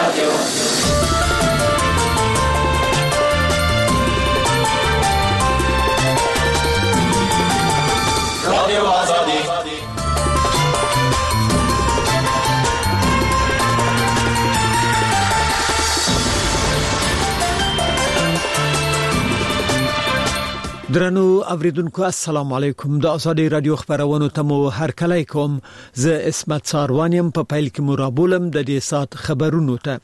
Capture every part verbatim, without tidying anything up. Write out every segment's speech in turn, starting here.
رادیو رادیو آزادی درنو اوریدونکو السلام علیکم. د آزادی رادیو خبرونو ته مو هر کله کوم. زه اسمت ساروانیم په پیل کې مرابولم د دې سات خبرونو ته.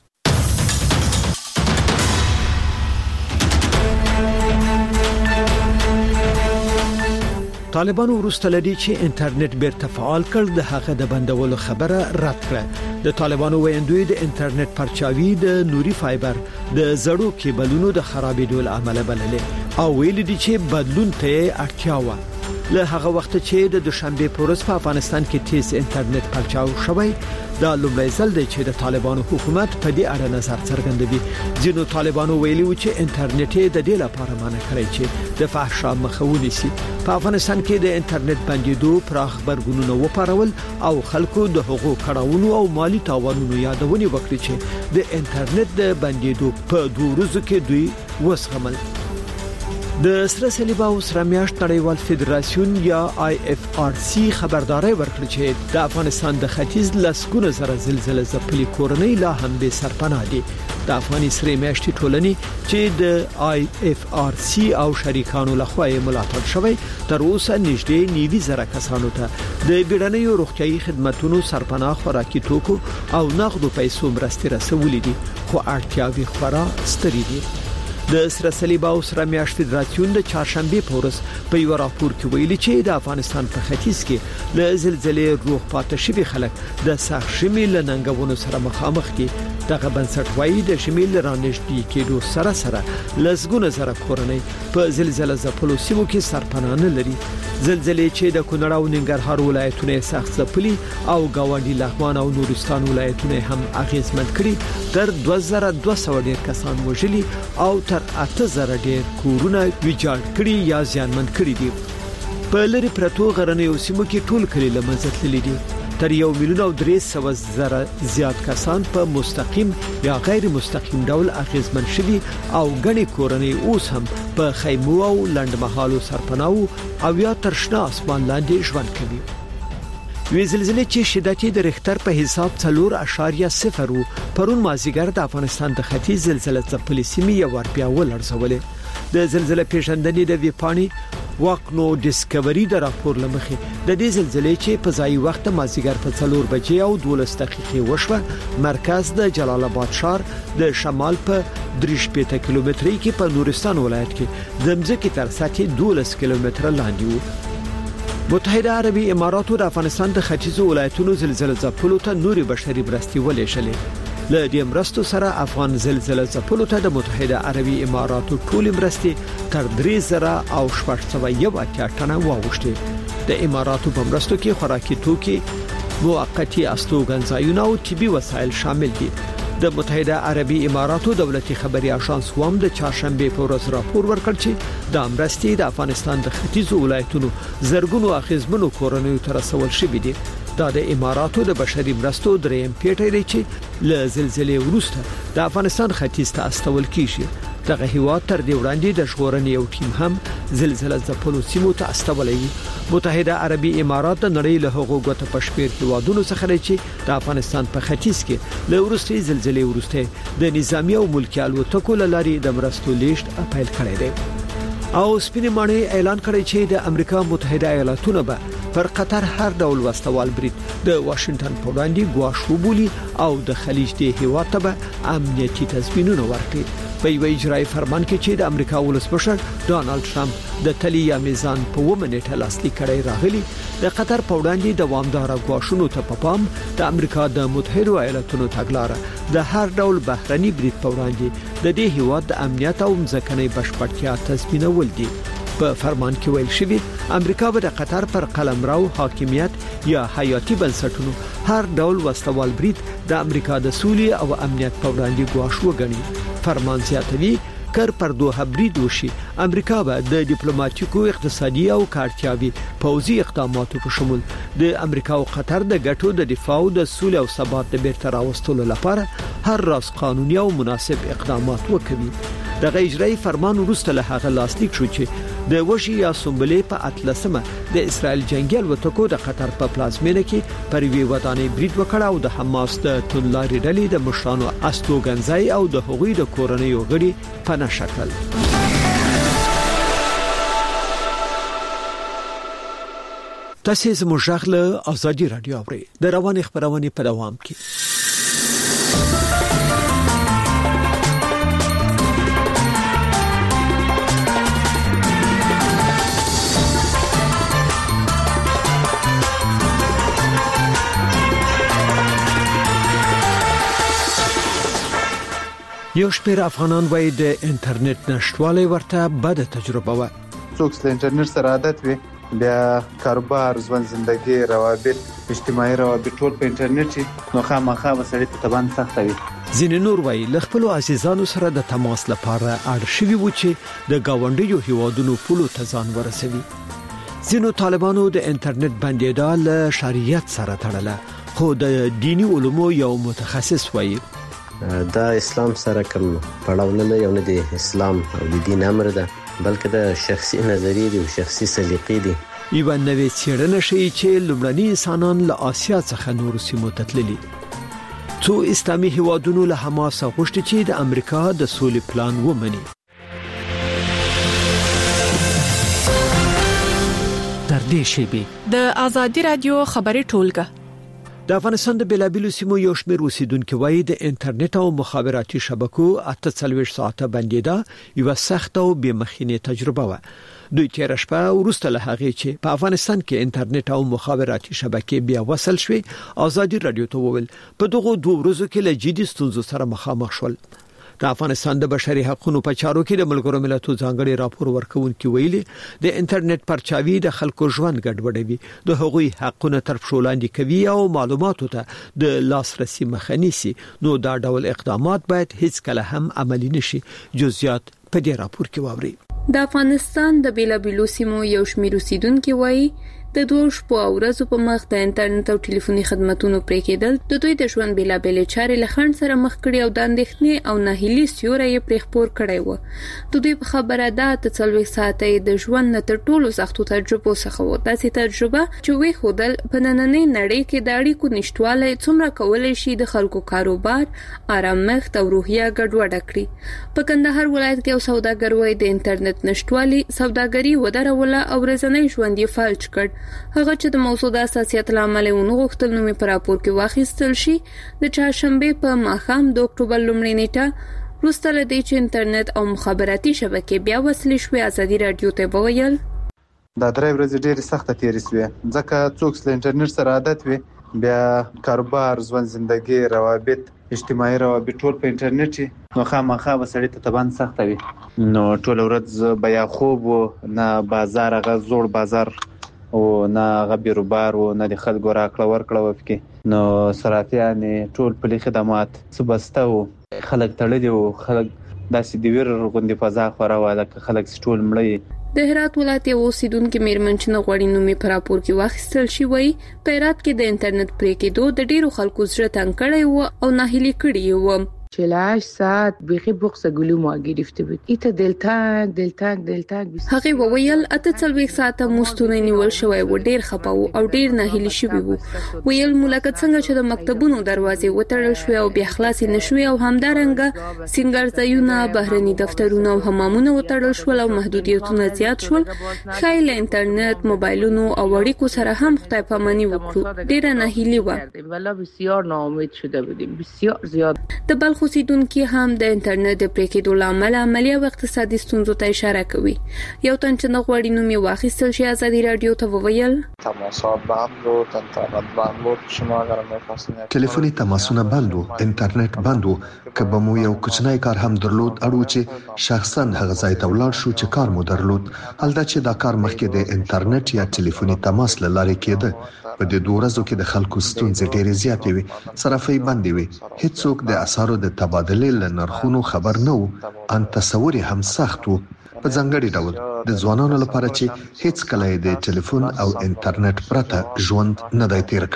طالبانو وروسته لدی چې انټرنیټ بیرته فعال کړ د هغه د بندولو خبره رد کړه. د طالبانو ویندوی د انټرنیټ پرچاوي د نوري فایبر د زړو کیبلونو د خرابېدو له امله بللې او ویل دي چې بدلون ته اړتیا و. له هغه وخت چې د دوشنبه پورس په افغانستان کې تیز انټرنیټ پرچاو شوی دا لومړی ځل دی چې د طالبانو حکومت په دې اړه نظر څرګندوي. ځینو طالبانو ویلي و چې انټرنیټ د دې لپاره مانع کړی چې د فحشا مخه ونیسي. په افغانستان کې د انټرنیټ بندیدو پراخ خبرګونونه وپارول او خلکو د حقوق کړهونو او مالی تاوانونو یادونه وکړي چې د انټرنیټ د بندیدو په دوه ورځو کې دوی وسغمل. د سره صلیب او سره میاشت نړیوال فدراسیون یا آی اف آر سی خبرداري ورکړه چې د افغانستان د ختیځ لسګونه زره زلزلې ځپلي کورنۍ لا هم به سرپناه دي. د افغاني سره میاشتې ټولنې چې د آی اف آر سی او شریکانو لخوا ملاتړ شوی تر اوسه نږدې نیوي زره کسانو ته د بیړنیو روغتيایي خدماتو سرپناه خوراکي توکو او نقدو پیسو مرستې رسولې دي خو اړتیاوي خورا ستري دي. د سره صلیب او سره میاشت فدراسیون د چهارشنبه پورس په یو راپور کې ویلي چې د افغانستان په ختیځ کې له زلزلې روغ پاتې شوی خلک د سخت شمېل لنګونو سره مخامخ دي. دغه بنسټ وایي د شمېل رانږدې کېدو سره سره لسګونه زره کورنۍ په زلزلې ځپلو سیمو کې سرپناه نه لري. زلزلې چې د کونړ او ننګرهار ولایتونو سخت ځپلي او گاونډي لغمان او نورستان ولایتونه هم اغیزمن کړي تر دوه زره دوه سوه ډیر کسان وژلي او تر اته زره ډیر کورونه ویجاړ کړي یا زیانمن کړي دي. په لری پرتو غرنیو سیمو کې ټول کلی لمنځه تللي دي. تر یو میلیون او درې سوه زره زیات کسان په مستقیم یا غیر مستقیم ډول اغیزمن شوي او غني کورنۍ اوس هم په خیمو او لندمحالو سرپناه او یا ترشنا اسمان لاندې ژوند کوي. وی زلزلې چې شدت یې د ریختر په حساب څلور اعشاریه صفر وو پرون مازیګر د افغانستان د ختیځ زلزلې ځپلې سیمې یو ور بیا ولړزولې. د زلزلې پیژندنې د ویپانی واکنو ډیسکوري د راپور لمخې د دې زلزلې چې په ځای وخت مازیګر په څلور بجې او دولس دقیقې وشوه مرکز د جلال آباد ښار د شمال په درې شپېته کیلومترۍ کې په نورستان ولایت کې د مځکې تر سطحې دولس کیلومتره لاندې وو. متحده عربي اماراتو د افغانستان د ختیځو ولایتونو زلزلې ځپلو ته نوري بشري مرستې ولېږلې. له دې مرستو سره افغان زلزلې ځپلو ته د متحده عربي اماراتو ټول مرستې تر درې زره او شپږ سوه یو اتیا ټنه واوښتې. د اماراتو په مرستو کې خوراکي توکي، موقتی استوګنځایونه او طبي وسایل شامل دي. د متحده عربي اماراتو دولتي خبري اژانس وام د چهارشنبه په ورځ راپور ورکړ چې د مرستې د افغانستان د ختیځو ولایتونو زرګونو اخیزمنو کورنیو ته رسول شوې دي. دا د اماراتو د بشري مرستو دریم پیټی دی چې له زلزلې وروسته د افغانستان ختیځ ته استول کیږي. دغه هیواد تر دې وړاندې د ژغورنې یو ټیم هم زلزلې ځپلو سیمو ته استولې. متحده عربي امارات د نړۍ له هغو ګوته پښپیر هیوادونو څخه دی چې د افغانستان په ختیځ کې له وروستي زلزلې وروسته د نظامی او ملکي الوتکو لاري د مرستو لیږد اپیل کړی دی. او سپینې ماڼۍ اعلان کړی چې د امریکا متحده ایالاتونو به پر قطر هر ډول وسوال برید د واشنگټن په وړاندې ګواښ وبولي او د خلیج د هیواد ته به امنیتي تضمینونه ورکړي. په یو اجرایي فرمان کې چې د امریکا ولسمشر ډانلډ ټرمپ د تلیا میزان په ومنټه لاسلیک کړی راغلی د قطر په وړاندې دوامدار ګواښونو ته په پام د امریکا د متحده ایالاتونو تګلارې د هر ډول بهرني برید په وړاندې د دې هیواد د امنیت او ځمکنۍ بشپړتیا تضمینول دي. په فرمان کې ویل شوی امریکا به د قطر پر قلمرو حاکمیت یا حیاتي بنسټونو هر ډول وسوال برید د امریکا د سولې او امنیت په وړاندې ګواښ وګڼي. فرمان زیاتوي کر پر دوه برید وشي امریکا به د ډیپلوماټیکو اقتصادي او کارتیاوي پوځي اقداماتو په شمول د امریکا او قطر د ګټو د دفاع او د سولې او ثبات د بیرته راوستلو لپاره هر راز قانوني او مناسب اقدامات وکړي. د اجرایي فرمان وروسته له هغه لاسلیک شو چې د وشي یا سومبلې په اتلسمه د اسرائیل جنگي الوتکو د قطر په پلازمینه کې پر وی ودانې برید وکړ او د حماس د تونلاري ډلې د مشرانو استوګنځي او د هغوی د کورنیو غړي په نشکل. تاسو زموږ غږ ازادي رادیو اورئ. د روان خبرونه په دوام کې یو شمېر افغانان وایي د انټرنیټ نشټوالی ورته بده تجربه و. څوک چې انټرنیټ سره عادت وي بیا کاروبار، ژوند، زندگی، روابط، اجتماعي روابط ټول په انټرنیټ نو خامخا وسړي ته تبان سخت وي. ځینې نور وایي له خپل عزیزانو سره د تماس لپاره اړ شوي و چې د گاونډیو هیوادونو پولو ته ځان ورسوي. ځینو طالبانو د انټرنیټ بندیدل له شریعت سره تړله، خو د دینی علومو یو متخصص وایي دا اسلام سره کوم پړاو نه لري، نه د اسلام او د دین امر ده بلکې د شخصي نظریې او شخصي سلیقې دي. یو نوې څېړنه ښیي چې لومړني انسانان له آسیا څخه نور سیمو ته تللي. څو اسلامي هیوادونو له حماس غوښتي چې د امریکا د سولې پلان ومني. تر دې شی د ازادي رادیو خبري ټولګه د افغانستان د بیلابیلو سیمو یو شمېر اوسیدونکو وایي د انټرنیټ او مخابراتي شبکو اته څلوېښت ساعته بندیدا یو سخت او بې مخینه تجربه و. دوی تیر شپه وروسته له هغه چې په افغانستان کې انټرنیټ او مخابراتي شبکې بیا وصل شوي، ازادي رادیو ته وویل په دغه دوه ورځو کې له جدي ستونزو سره مخامخ شول. د افغانستان د بشري حقوقو په چارو کې د ملګرو ملتونو ځانګړي راپور ورکونکي ویلي د انټرنیټ پرچاوي د خلکو ژوند ګډوډوي، د هغوی حقونه تر پښو لاندې کوي او معلوماتو ته د لاسرسي مخه نیسي. نو دا ډول اقدامات باید هیڅ کله هم عملي نشي. جزئیات په دې راپور کې واوري. د افغانستان د بیلابیلو سیمو یو شمېر اوسیدونکو وایي د دوه شپو او ورځو په مخ د انټرنیټ او ټلیفوني خدماتونو پرې کېدل د دوی د ژوند بیلابیلې چارې له خنډ سره مخ کړي او د اندېښنې او ناهیلي سیوری یې پرې خپور کړی و. د دوی په خبره ده ته څلوېښت ساعته د ژوند نه تر ټولو سختو تجربو څخه و. داسې تجربه چې وی خودل په نننۍ نړۍ کې د اړیکو نشټوالی څومره کولی شي د خلکو کاروبار، آرامښت او روحیه ګډوډه کړي. په کندهار ولایت کې یو سوداګر وایي د انټرنیټ نشټوالي سوداګري ودروله او ورځنی ژوند یې فلج کړ. هغه چې د موضوع د اساسیت لامل ونه غوښتل نو په راپور کې واخیستل شي. د چهارشنبه په ماښام د اکتوبر لومړۍ نیټه وروسته له دې چې انټرنیټ او مخابراتي شبکې بیا وصل شوې، ازادي رادیو ته وویل دا درې ورځې ډېرې سخته تېرې شوې ځکه څوک چې انټرنیټ سره عادت وي بیا کاروبار، ژوند، زندگی، روابط، اجتماعي روابط ټول په انټرنیټ نو خامخا وسړي ته تبان سخت وي. نو ټول ورځ بیا خوب نه بازار هغه زوړ بازار او نه هغه بیروبار او نه د خلکو راکړه ورکړه وکړي. نو صرافیان ټول پلي خدمات سبسته او خلک تړلي او خلک داسې د ویر غوندې فضا خوره وه لکه خلک ټول مړه. د هرات ولایت یو اوسیدونکي میرمن چې نه غواړي نوم یې په راپور کې واخیستل شي وایي په هرات کې د انټرنیټ پرې کېدو د ډېرو خلکو زړه تنګ کړی و او ناهیلي کړي و. چهل و هشت ساعت بخی بغض گلو ما گرفته بود. ایتا دلتنگ دلتنگ دلتنگ هغه وویل اته څلوېښت ساعته مستونه نیول شوی و، ډیر خپه و او ډیر ناهیلي شوی و. ویل ملکه څنګه چې د مکتبونو دروازې وتړل شوې او بیا خلاصې نشوي او همدارنګه سینګارځایونه، بهرني دفترونه او حمامونه وتړل شول او محدودیتونه زیات شول. خایل انټرنیټ، موبایلونو او اړیکو سره هم خدای پاماني وکړو. ډیر ناهیلي و. والله بسیار ناامید شده بودیم، بسیار زیاد. د بلخ اوسیدونکي هم د انټرنیټ د پرې کېدو له امله عملي او اقتصادي ستونزو ته اشاره کوي. یو تن چې نه غواړي نوم یې واخیستل شي ازادي رادیو ته وویل تماسات بند بود، اینترنت بند بود، شما اگر می‌خواستین تلفني تماسونه بند وو، انټرنیټ بند وو. کله مو یو کوچنی کار هم درلود اړو چې شخصا هغه ځای ته ولاړ شو چې کار مو درلود، حالدا چې دا کار مخکې د انټرنیټ یا تلفني تماس له لارې کېده. په دې دوه ورځو کې د خلکو ستونزې ډېرې زیاتې وي، صرافۍ بندې وي، هیڅوک د اسعارو د تبادلې له نرخونو خبر نه وو، ان تصور هم سخت وو. په ځانګړي ډول د ځوانانو لپاره چې هیڅ کله د ټلیفون او انټرنیټ پرته ژوند نه دی تیر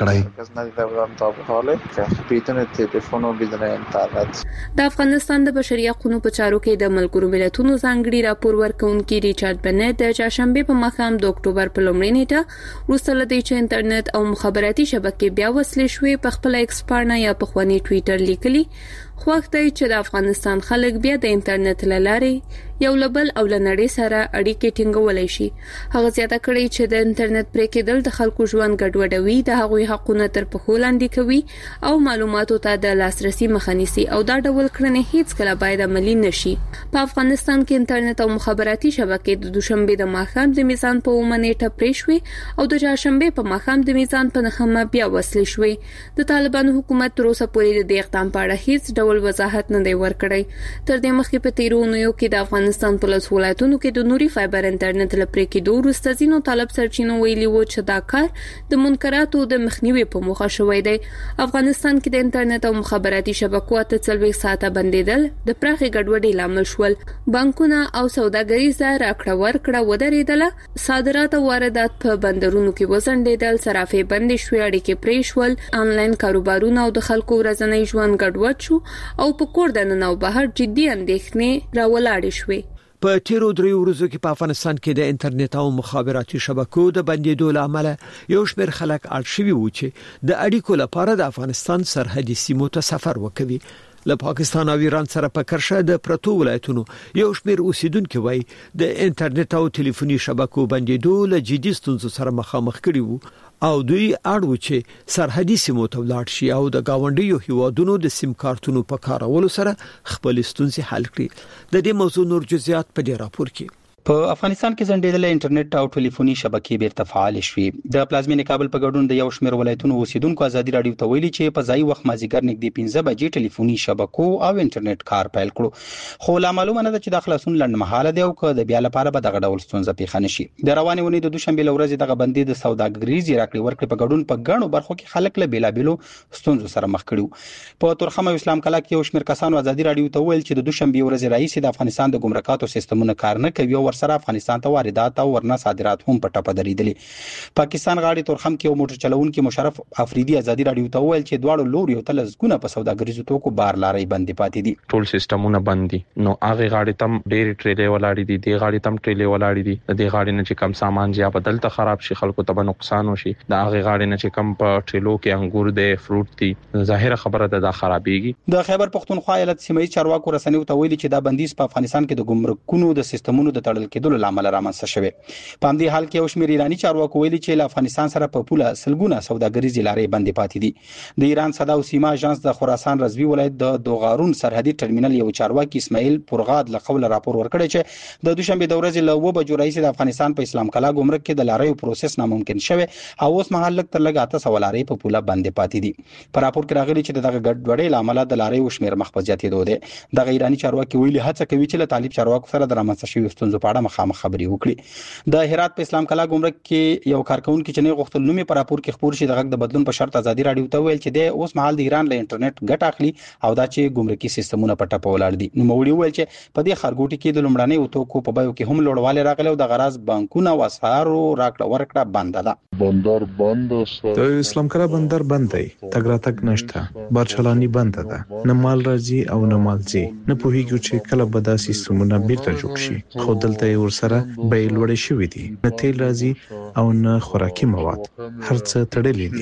کړی. د افغانستان د بشري حقوقو په چارو کې د ملګرو ملتونو ځانګړي راپور ورکونکي ریچارډ بنت د چاشنبه په ماښام د اکتوبر په لومړۍ نیټه وروسته له دې چې انټرنیټ او مخابراتي شبکې بیا وصلې شوې په خپل ایکس پاڼه یا په خواني ټوئیټر لیکلي خوښ دی چې د افغانستان خلک بیا د انټرنیټ لارې یو لبل او لنړې سره اړیکې ټینګولای شي. هغه زیاته کړې چې د انټرنیټ پرې کېدل د خلکو ژوند ګډوډوي، د هغوی حقونه تر پښو لاندې کوي او معلوماتو ته د لاسرسي مخه نیسي او دا ډول کړنې هیڅ کله باید عملي نشي. په افغانستان کې انټرنیټ او مخابراتي شبکې د دوشنبه د ماښام د میزان په اومه نیټه پرې شوې او د چهارشنبه په ماښام د میزان په نهمه بیا وصلې شوې. د طالبانو حکومت تر اوسه پورې د اقدام په اړه هیڅ ډول وضاحت نه دی ورکړی. تر دې مخکې په تیرو اونیو کې د افغانستان په لس ولایتونو کې د نوري فایبر انټرنیټ لپاره کې دوه وروسته ځینو طالب سرچینو ویلي و چې دا کار د منکراتو د مخنیوي په موخه شوی دی. افغانستان کې د انټرنیټ او مخابراتي شبکو ته څلوېښت ساعته بندیدل د پراخې ګډوډۍ لامل شول. بانکونه او سوداګریزه راکړه ورکړه ودرېدله، صادرات او واردات په بندرونو کې وځنډېدل، صرافې بندې شوې، اړیکې پرې شول، آنلاین کاروبارونه او د خلکو ورځنی ژوند ګډوډ شو او په کور دننه او بهر جدي اندېښنې راولاړې شوې. په تیرو دریو ورځو کې په افغانستان کې د انټرنیټ او مخابراتي شبکو د بندیدو لامل یو شمېر خلک اړ شوي وو چې د اړیکو لپاره د افغانستان سرحدي سیمو ته سفر وکوي. له پاکستان او ایران سره په کرښه د پرتو ولایتونو یو شمېر اوسیدونکو وایي د انټرنیټ او ټلیفوني شبکو بندیدو له جدي ستونزو سره مخامخ کړي وو او دوی اړ وو چې سرحدي سیمو ته ولاړ شي او د گاونډیو هیوادونو د سیم کارتونو په کارولو سره خپل ستونزې حل کړي. د دې موضوع نور جزئیات په دې راپور کې. په افغانستان کې ځنډېدل انټرنیټ او ټلیفوني شبکې بیرته فعال شوې. د پلازمینې کابل په ګډون د یو شمېر ولایتونو اوسیدونکو ازادي راډیو ته ویلي چې په ځای وخت مازیګر نږدې پنځه بجې ټلیفوني شبکو او انټرنیټ کار پیل کړو، خو لا معلومه نه ده چې د خلاصون لنډمهاله دی او که د بیا لپاره به دغه ډول ستونزه پیښه نشي. د روانې ونې د دوشنبه لورځې دغه بندي د سوداګریزي راکړې ورکړې په ګډون په ګڼو برخو کې خلک له بیلابیلو ستونزو سره مخ کړي. په تورخم او اسلام کلا کې یو شمېر کسانو ازادي راډیو ته ویل چې د دوشنبه ورځې رئیس د افغانستان د ګمرکاتو سیستمونه کار نه کوي او ورسره افغانستان واردات او ورنه صادرات هم په ټپه درېدلې. پاکستان غاړي تورخم کې یو موټر چلوونکي مشرف افریدي ازادي راډیو ته ویل چې دواړو لوري او تلزګونه په سوداګریزو توکو بار لارې بندي پاتې دي. ټول سیستمونه بند دي، نو هغه غاړي تم ډېری ټریلې ولاړې دي، د غاړي تم ټریلې ولاړې دي، د دې غاړي نه چې کم سامان یا بدل ته خراب شي خلکو ته نقصان وشي، د هغه غاړي نه چې کم په ټریلو کې انګور دي، فروټ دي، ظاهره خبره ده دا خرابېږي. د خیبر پختونخوا ایالت سیمه چارواکو رسنیو ته ویلي چې دا بندیز په افغانستان کې د ګمرکونو د سیستمونو د تړل کېدلو لامل رامنځته شوی. په همدې حال کې یو شمېر ایرانی چارواکو ویلي چې له افغانستان سره په پوله سلګونه سوداګریزي لارې بندې پاتې دي. د ایران صدا او سیما اژانس د خراسان رضوی ولایت د دوغارون سرحدي ټرمینل یو چارواکي اسماعیل پرغاد له قوله راپور ورکړی چې د دوشنبه د ورځې له اوه بجو راهیسې د افغانستان په اسلام کلا ګمرک کې د لاریو پروسس ناممکن شوی او اوس مهال لږ تر لږه اته سوه لارې په پوله بندې پاتې دي. په راپور کې راغلي چې دغه ګډوډۍ له امله د لاریو شمېر مخ په زیاتېدو دی. دغه ایرانی چارواکي ویلي هڅه کوي چې له طالب چارواکو سره د رامنځته شویو ستونزو په اړه مخامخ خبرې وکړي. د هرات په اسلام کلا ګمرک کې یو کارکونکي چې نه غوښتل نومي په راپور کې خبر شي د غږ د بدلون په شرط ازادي راډیو ته ویل چې د اوس مهال د ایران له انټرنیټ ګټه اخلي او دا چې ګمرکي سیستمونه په ټپه ولاړ دي. نو موړي ویل چې په دې خارګوټي کې د لومړنۍ توکو په بیو کې هم لوړوالی راغلی او د غراض بانکونه او اسعارو راکړه ورکړه بنده ده. بندر بند است. د اسلام کلا بندر بند دی، تګ راتګ نشته، بارچلانی بند ده، نه مال راځي او نه مال ځي. نه پوهیږو چې کله به دا سیستمونه بیرته جوړ شي، خو دلته یې ورسره بیې لوړې شوې دي، نه تیل راځي او نه خوراکي مواد، هر څه تړلې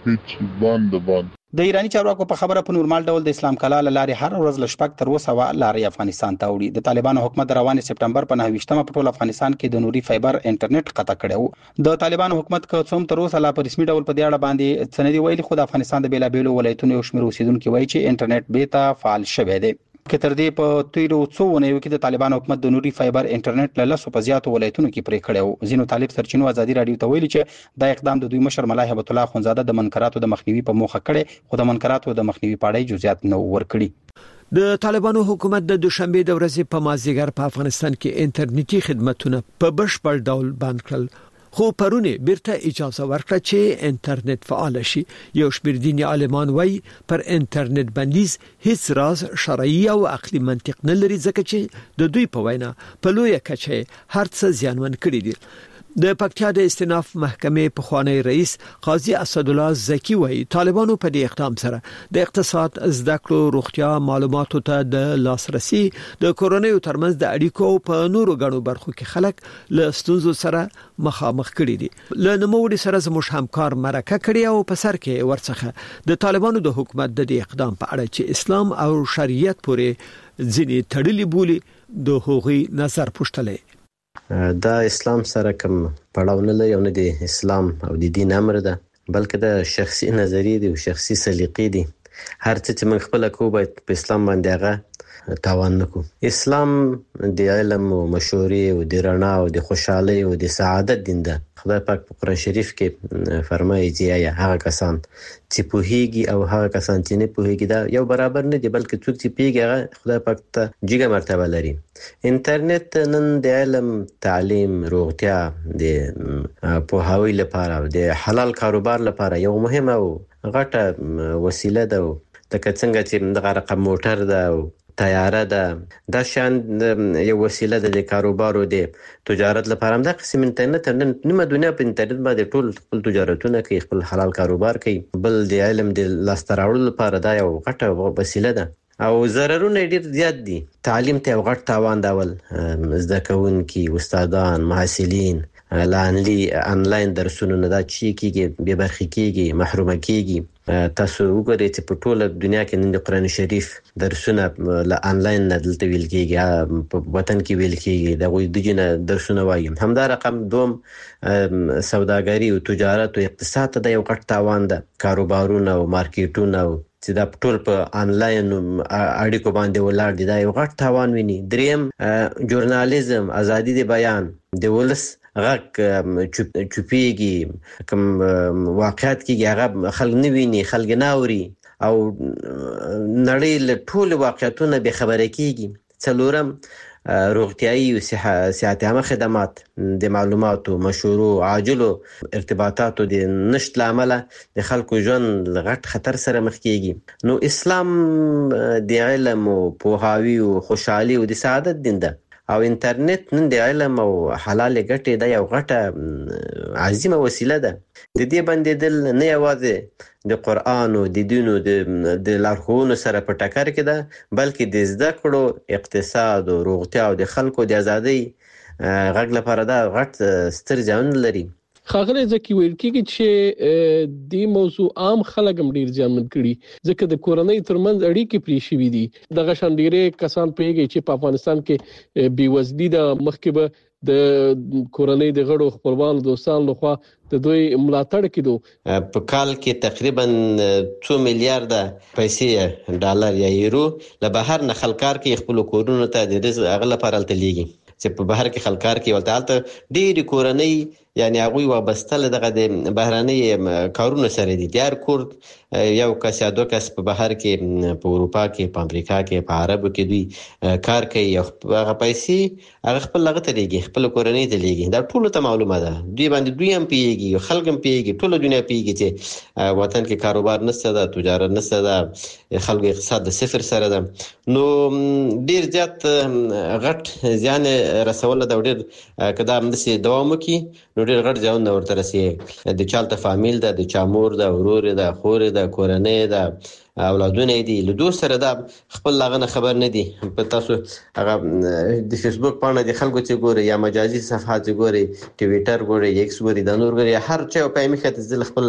دي. د ایرانی چارواکو په خبره په نورمال ډول د اسلام کلا لارې هر ورځ لشپک تر اوسه لارې افغانستان ته وړي. د طالبانو حکومت د روان سپټمبر په نهه ویشتمه په ټول افغانستان کې د نوري فایبر انټرنیټ قطع کړو. د طالبانو حکومت که څوم تر اوسه لا په رسمي ډول په دې اړه باندې سندې ویلي، خو د افغانستان د بیلابیلو ولایتونو یو شمېر اوسیدونکو وایي چې انټرنیټ بیرته فعال شوی دی. که تر دې په تیرو څو ونیو کې د طالبانو حکومت د نوري فایبر انټرنیټ له لسو په زیاتو ولایتونو کې پرې کړی و. ځینو طالب سرچینو ازادي راډیو ته ویلي چې دا اقدام د دوی مشر ملا هیبت الله اخونزاده د منکراتو د مخنیوي په موخه کړی، خو د منکراتو د مخنیوي په اړه جزئیات نه ورکړي. د طالبانو حکومت د دوشنبه د ورځې په مازیګر په افغانستان کې انټرنیټي خدماتونه په بشپړ ډول بند کړل خو پرونه بیرته اجازه ورکړه چې انټرنیټ فعال شي. یو شمېر دیني عالمان وایي پر انټرنیټ بندیز هیڅ راز شرعي او عقلي منطق نه لري ځکه چې د دوی په وینا په لویه کچه هر څه زیانمن کړي دي. د پکتیا د استیناف محکمې پخوانی رئیس قاضي اسد الله زکی وایي طالبانو په دې اقدام سره د اقتصاد، زده کړو، روغتیا، معلوماتو ته د لاسرسي، د کورونیو ترمنځ د اړیکو په نورو غړو برخو کې خلک له ستونزو سره مخامخ کړي دي. له نوموړي سره زموږ همکار مرکه کړي او په سر کې ورڅخه د طالبانو د حکومت د دې اقدام په اړه چې اسلام او شریعت پورې ځینې تړلي بولي د هغوی نظر پوښتلې. دا اسلام سره کوم پړاو نه لري او نه د اسلام او د دین امر ده، بلکې د شخصي نظریې دي او شخصي سلیقې دي. هر څه چې موږ خپل کو باید په اسلام باندې هغه تاوان نکو. اسلام د علم او مشورې او د رڼا او د خوشحالي او د سعادت دین ده. خدای پاک په قرآن شریف کې فرمایي چې یا هغه کسان چې پوهیږي او هغه کسان چې نه پوهیږي دا یو برابر نه دي، بلکې څوک چې پیږي هغه خدای پاک ته جګه مرتبه لري. انټرنیټ نن د علم، تعلیم، روغتیا، د پوهاوي لپاره او د حلال کاروبار لپاره یو مهمه او غټه وسیله ده. لکه څنګه چې دغه رقم موټر ده او تیاره ده، دا شان یو وسیله ده د کاروبار او د تجارت لپاره. هم دا قسم انټرنیټ نن نیمه دنیا په انټرنیټ باندې ټول خپل تجارتونه کوي، خپل حلال کاروبار کوي. بل د علم د لاسته راوړلو لپاره دا یو غټه وسیله ده او ضررونه ډیر زیات دي. تعلیم ته یو غټ تاوان داول، زده کوونکي، استادان، محصلین لانلی انلاین درسونه نه دا چی کیږي، به برخې کیږي، محروم کیږي. تاسو وګورئ چې په ټوله دنیا کې نن د قرآن شریف درسونه له انلاین نه دلته ویل کیږي، په وطن کې ویل کیږي، د غوي دجنه درسونه وایي. همدا رقم دوم سوداګری او تجارت او اقتصاد ته یو غټ تاوان ده. کاروبارونه او مارکیټونه چې دا ټول په انلاین اړیکو باندې ولاړ دي، دا یو غټ تاوان ویني. دریم ژورنالیزم، ازادي د بیان، د ولس غږ چوپیږي، کوم واقعیت کېږي هغه خلک نه ویني، خلک نه اوري او نړۍ له ټولو واقعیتونو بې خبره کېږي. څلورم روغتیایي او صحت عامه خدمات، د معلوماتو، مشورو، عاجلو ارتباطاتو د نشت لامله د خلکو ژوند غټ خطر سره مخ کېږي. نو اسلام د علم او پوهاوي او خوشحالي او د سعادت دین ده او انټرنیټ نن د علم او حلال ګټې د یو غټه عظیمه وسیله ده. د دې بندیدل نه یوازې د قرآن او د دینو د لارښوونو سره په ټکر کې ده، بلکې د زده کړو، اقتصاد او روغتیا او د خلکو د ازادۍ غږ لپاره دا غټ ستر زیان لري. خاغله ځکه ویل کېږي چې د موضوع عام خلک هم ډیر ځانمن کړي ځکه د کورنۍ ترمنځ اړیکې پرې شوې دي. دغه شان ډیره کسان پیږي چې په افغانستان کې بیوزلي ده، مخکې به د کورنۍ د غړو خپلوان دوستان لخوا د دوی ملاتړ کېدو. په کال کې تقریبا څو میلیارډ پیسې ډالر یا یورو له بهر نه خلکار کې خپل کورونو ته د رزق اغله لپاره تللیږي چې په بهر کې خلکار کې ولته البته ډېری کورنۍ یعنی هغه وابسته دغه د بهراني کارونو سره دي. د هر کور یو کس یا دوه کس په بهر کې، په اروپا کې، په امریکا کې، په عربو کې دوی کار کوي. هغه پیسې هغه خپل لغه ته لګي، خپل کورنۍ ته لګي. دا ټول ته معلومه ده. دوی باندې دوی هم پیږي، خلک هم پیږي، ټول دنیا پیږي چې وطن کې کاروبار نشته ده، تجارت نشته ده، خلک اقتصاد د صفر سره ده. نو ډیر زیات غټ ځان رسول دا ډیر کدا هم د دوام کوي نو ډیر غټ ځان ورته رسي. د چالت فامیل ده، د چامور ده، ورور ده، خور ده، کورنۍ ده، اولادونه دي. له دوه سره دا خپل لغنه خبر نه دي. په تاسو هغه د فیسبوک باندې د خلکو چې ګوري یا مجازي صفحات ګوري، ټویټر ګوري، ایکس ګوري، د نور ګوري، هر چا په میخه ځل خپل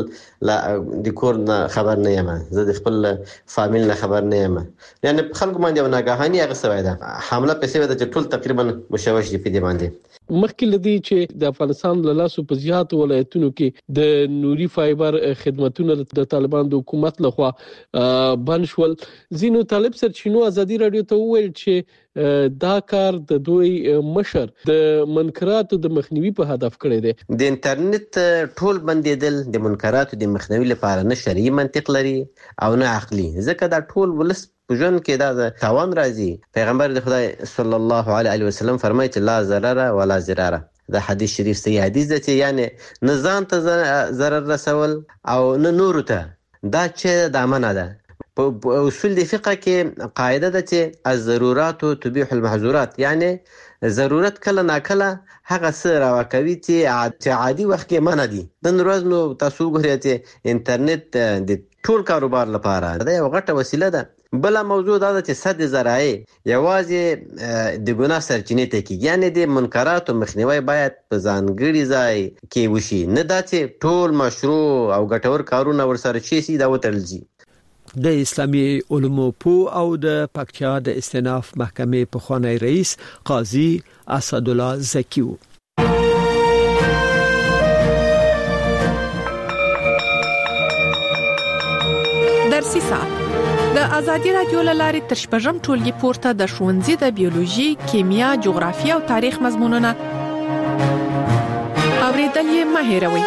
د کور نه خبر نه یم، زه د خپل فامیل نه خبر نه یم. یعنی خلکو باندې یو ناګهاني هغه سوي ده حمله پسې ده چې ټول تقریبا مشوش دي په دې باندې. مخکې لدی چې د افغانستان له لاسو په زیات ولایتونو کې د نوري فایبر خدماتونه د طالبان د حکومت لخوا بند شول. زینو طالب سرچینو ازادي رادیو ته وویل چې دا کار د دوی مشر د منکراتو د مخنیوي په هدف کړی دی. د انټرنیټ ټول بندیدل د منکراتو د مخنیوي لپاره نه شرعي منطق لري او نه عقلي، ځکه دا ټول ولس ژوند کې دا تاوان راځي. پیغمبر د خدای صلی الله علیه وسلم فرمایي چې لا ضرر ولا ضرر، د حدیث شریف صحیح حدیث ده چې یعنی نه ځان ته ضرر رسول او نه نور ته، دا چې د امانه ده. په اصول د فقه کې قاعده ده چې الضرورات تبيح المحظورات، یعنی ضرورت کله ناکله هغه څه راوکوي چې عادي وخت کې منع دي. د ورځ نو تاسو ګورئ چې انټرنیټ د ټول کاروبار لپاره دا یو غټه وسیله ده. بل موضوع دا ده چې صد ذرایع یوازې د ګناه سرچینې ته کیږي، یعنی د منکراتو مخنیوي باید په ځانګړي ځای کې وشي، نه دا چې ټول مشروع او ګټور کارونه ورسره شي سي دا وتړل شي. د اسلامي علومو پو او د پکتیا د استئناف محکمې پخوانی رئیس قاضي اسد الله زکی و. درسي ساعت د ازادي رادیو لارې تر شپږم ټولګي پورته د ښوونځي د بیولوژي، کیمیا، جغرافیه او تاریخ مضمونونه اوریدل یې مه هېروئ.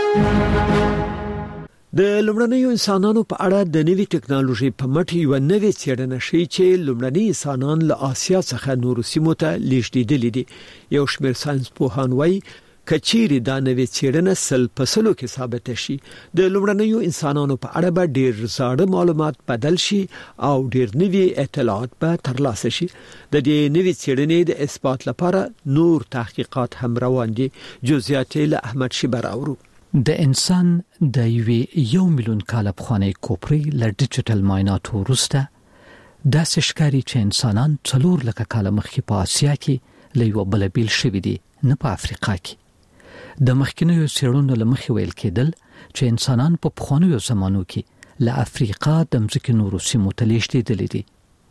د لومړنیو انسانانو په اړه د نوې ټکنالوژي په مټ یو نوې څېړنه ښیي چې لومړني انسانان له آسیا څخه نورو سیمو ته لیږدېدلي دي. یو شمېر ساينس پوهان وایي کچيري دا نوې څېړنه سل په سلو کې ثابت شي د لومړنیو انسانانو په اړه به ډېر زاړه معلومات بدل شي او ډېر نوي اطلاعات به ترلاسه شي. د دې نوې څېړنې د اثبات لپاره نور تحقیقات هم روان دي. جزئیات له احمد شیبر اورو. د انسان د یوې یو میلیون کال پخوانی کوپری له ډیجیټل معایناتو وروسته داسې ښکاري چې انسانان څلور لکه کال مخکې په آسیا کې له یو بل بیل شوي دي، نه په افریقا کې. د مخکینیو څېړنو له مخې ویل کېدل چې انسانان په پخوانیو زمانو کې له افریقا د مځکې نورو سیمو ته لیږدېدلي دي.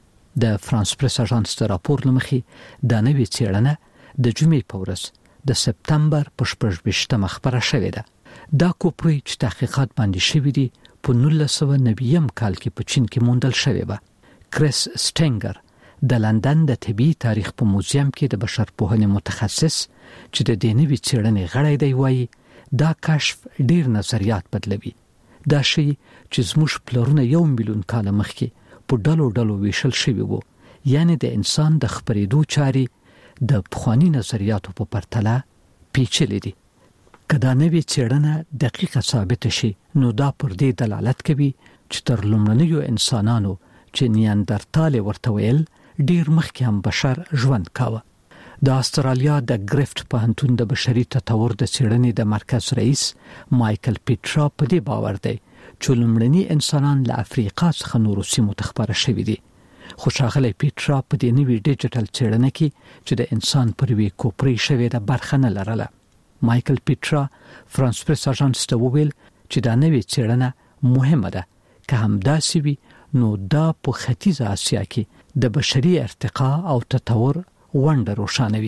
د فرانس پریس اژانس د راپور له مخې دا نوې څېړنه د جمعې په ورځ د سپتمبر په شپږ ویشتمه خپره شوې ده. دا کوپری چې تحقیقات باندې شوي دي په نولس سوه نوي کال کې په چین کې موندل شوی و. کریس سټینګر د لندن د طبي تاریخ په موزیم کې د بشرپوهنې متخصص چې د دې نوې څېړنې غړی دی وایي دا کشف ډیر نظریات بدلوي. دا شی چې زموږ پلرونه یو میلیون کال مخکې په ډلو ډلو ویشل شوي وو، یعنی د انسان د خپرېدو چارې د پخواني نظریاتو په پرتله پیچلې دي. که دا نوې څېړنه دقیقه ثابت شي نو دا پر دې دلالت کوي چې تر لومړنیو انسانانو چې نیاندرتال ورته ویل ډیر مخکې هم بشر ژوند کاوه. د استرالیا د ګریفټ پوهنتون د بشري تطور د څېړنې د مرکز رئیس مایکل پیټرا په دې باور دی چې لومړني انسانان له افریقا څخه نورو سیمو ته خپاره شوي دي. خو ښاغلی پیټرا په دې نوې ډیجیټل څېړنه کې چې د انسان پر یوې کوپرۍ شوې ده برخه نه لرله. مایکل پیټرا فرانس پریس اژانس ته وویل چې دا نوې څېړنه مهمه ده، که همداسې وي نو دا په ختیځه آسیا کې د بشري ارتقا او تطور ونډه روښانوي.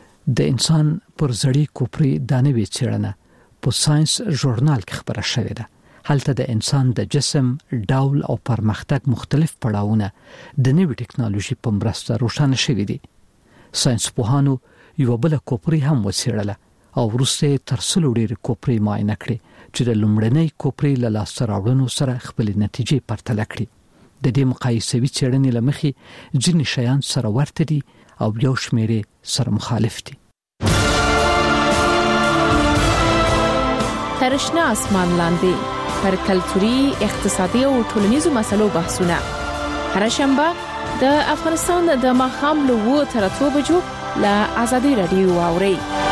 د انسان پر زړې کوپرۍ دا نوې څېړنه په ساينس ژورنال کې خپره شوې ده. هلته د انسان د جسم ډول او پرمختګ مختلف پړاوونه د نوې ټکنالوژي په مرسته روښانه شوي دي. ساينس پوهانو یو بل کوپرۍ هم وڅېړله او وروسته تر سلو ډېرې کوپرۍ معاینه کړې چې د لومړنۍ کوپرۍ له لاسته راوړنو سره خپلې نتیجې پرتله کړي. د دې مقایسوي څېړنې له مخې ځینې شیان سره ورته دي او یو شمېر سره مخالف دي. تر شنه اسمان لاندې پر کلتوري، اقتصادي او ټولنیزو مسلو بحثونه هر شنبه د افغانستان د ماښام له اوه تر اتو بجو له ازادي رادیو اورئ.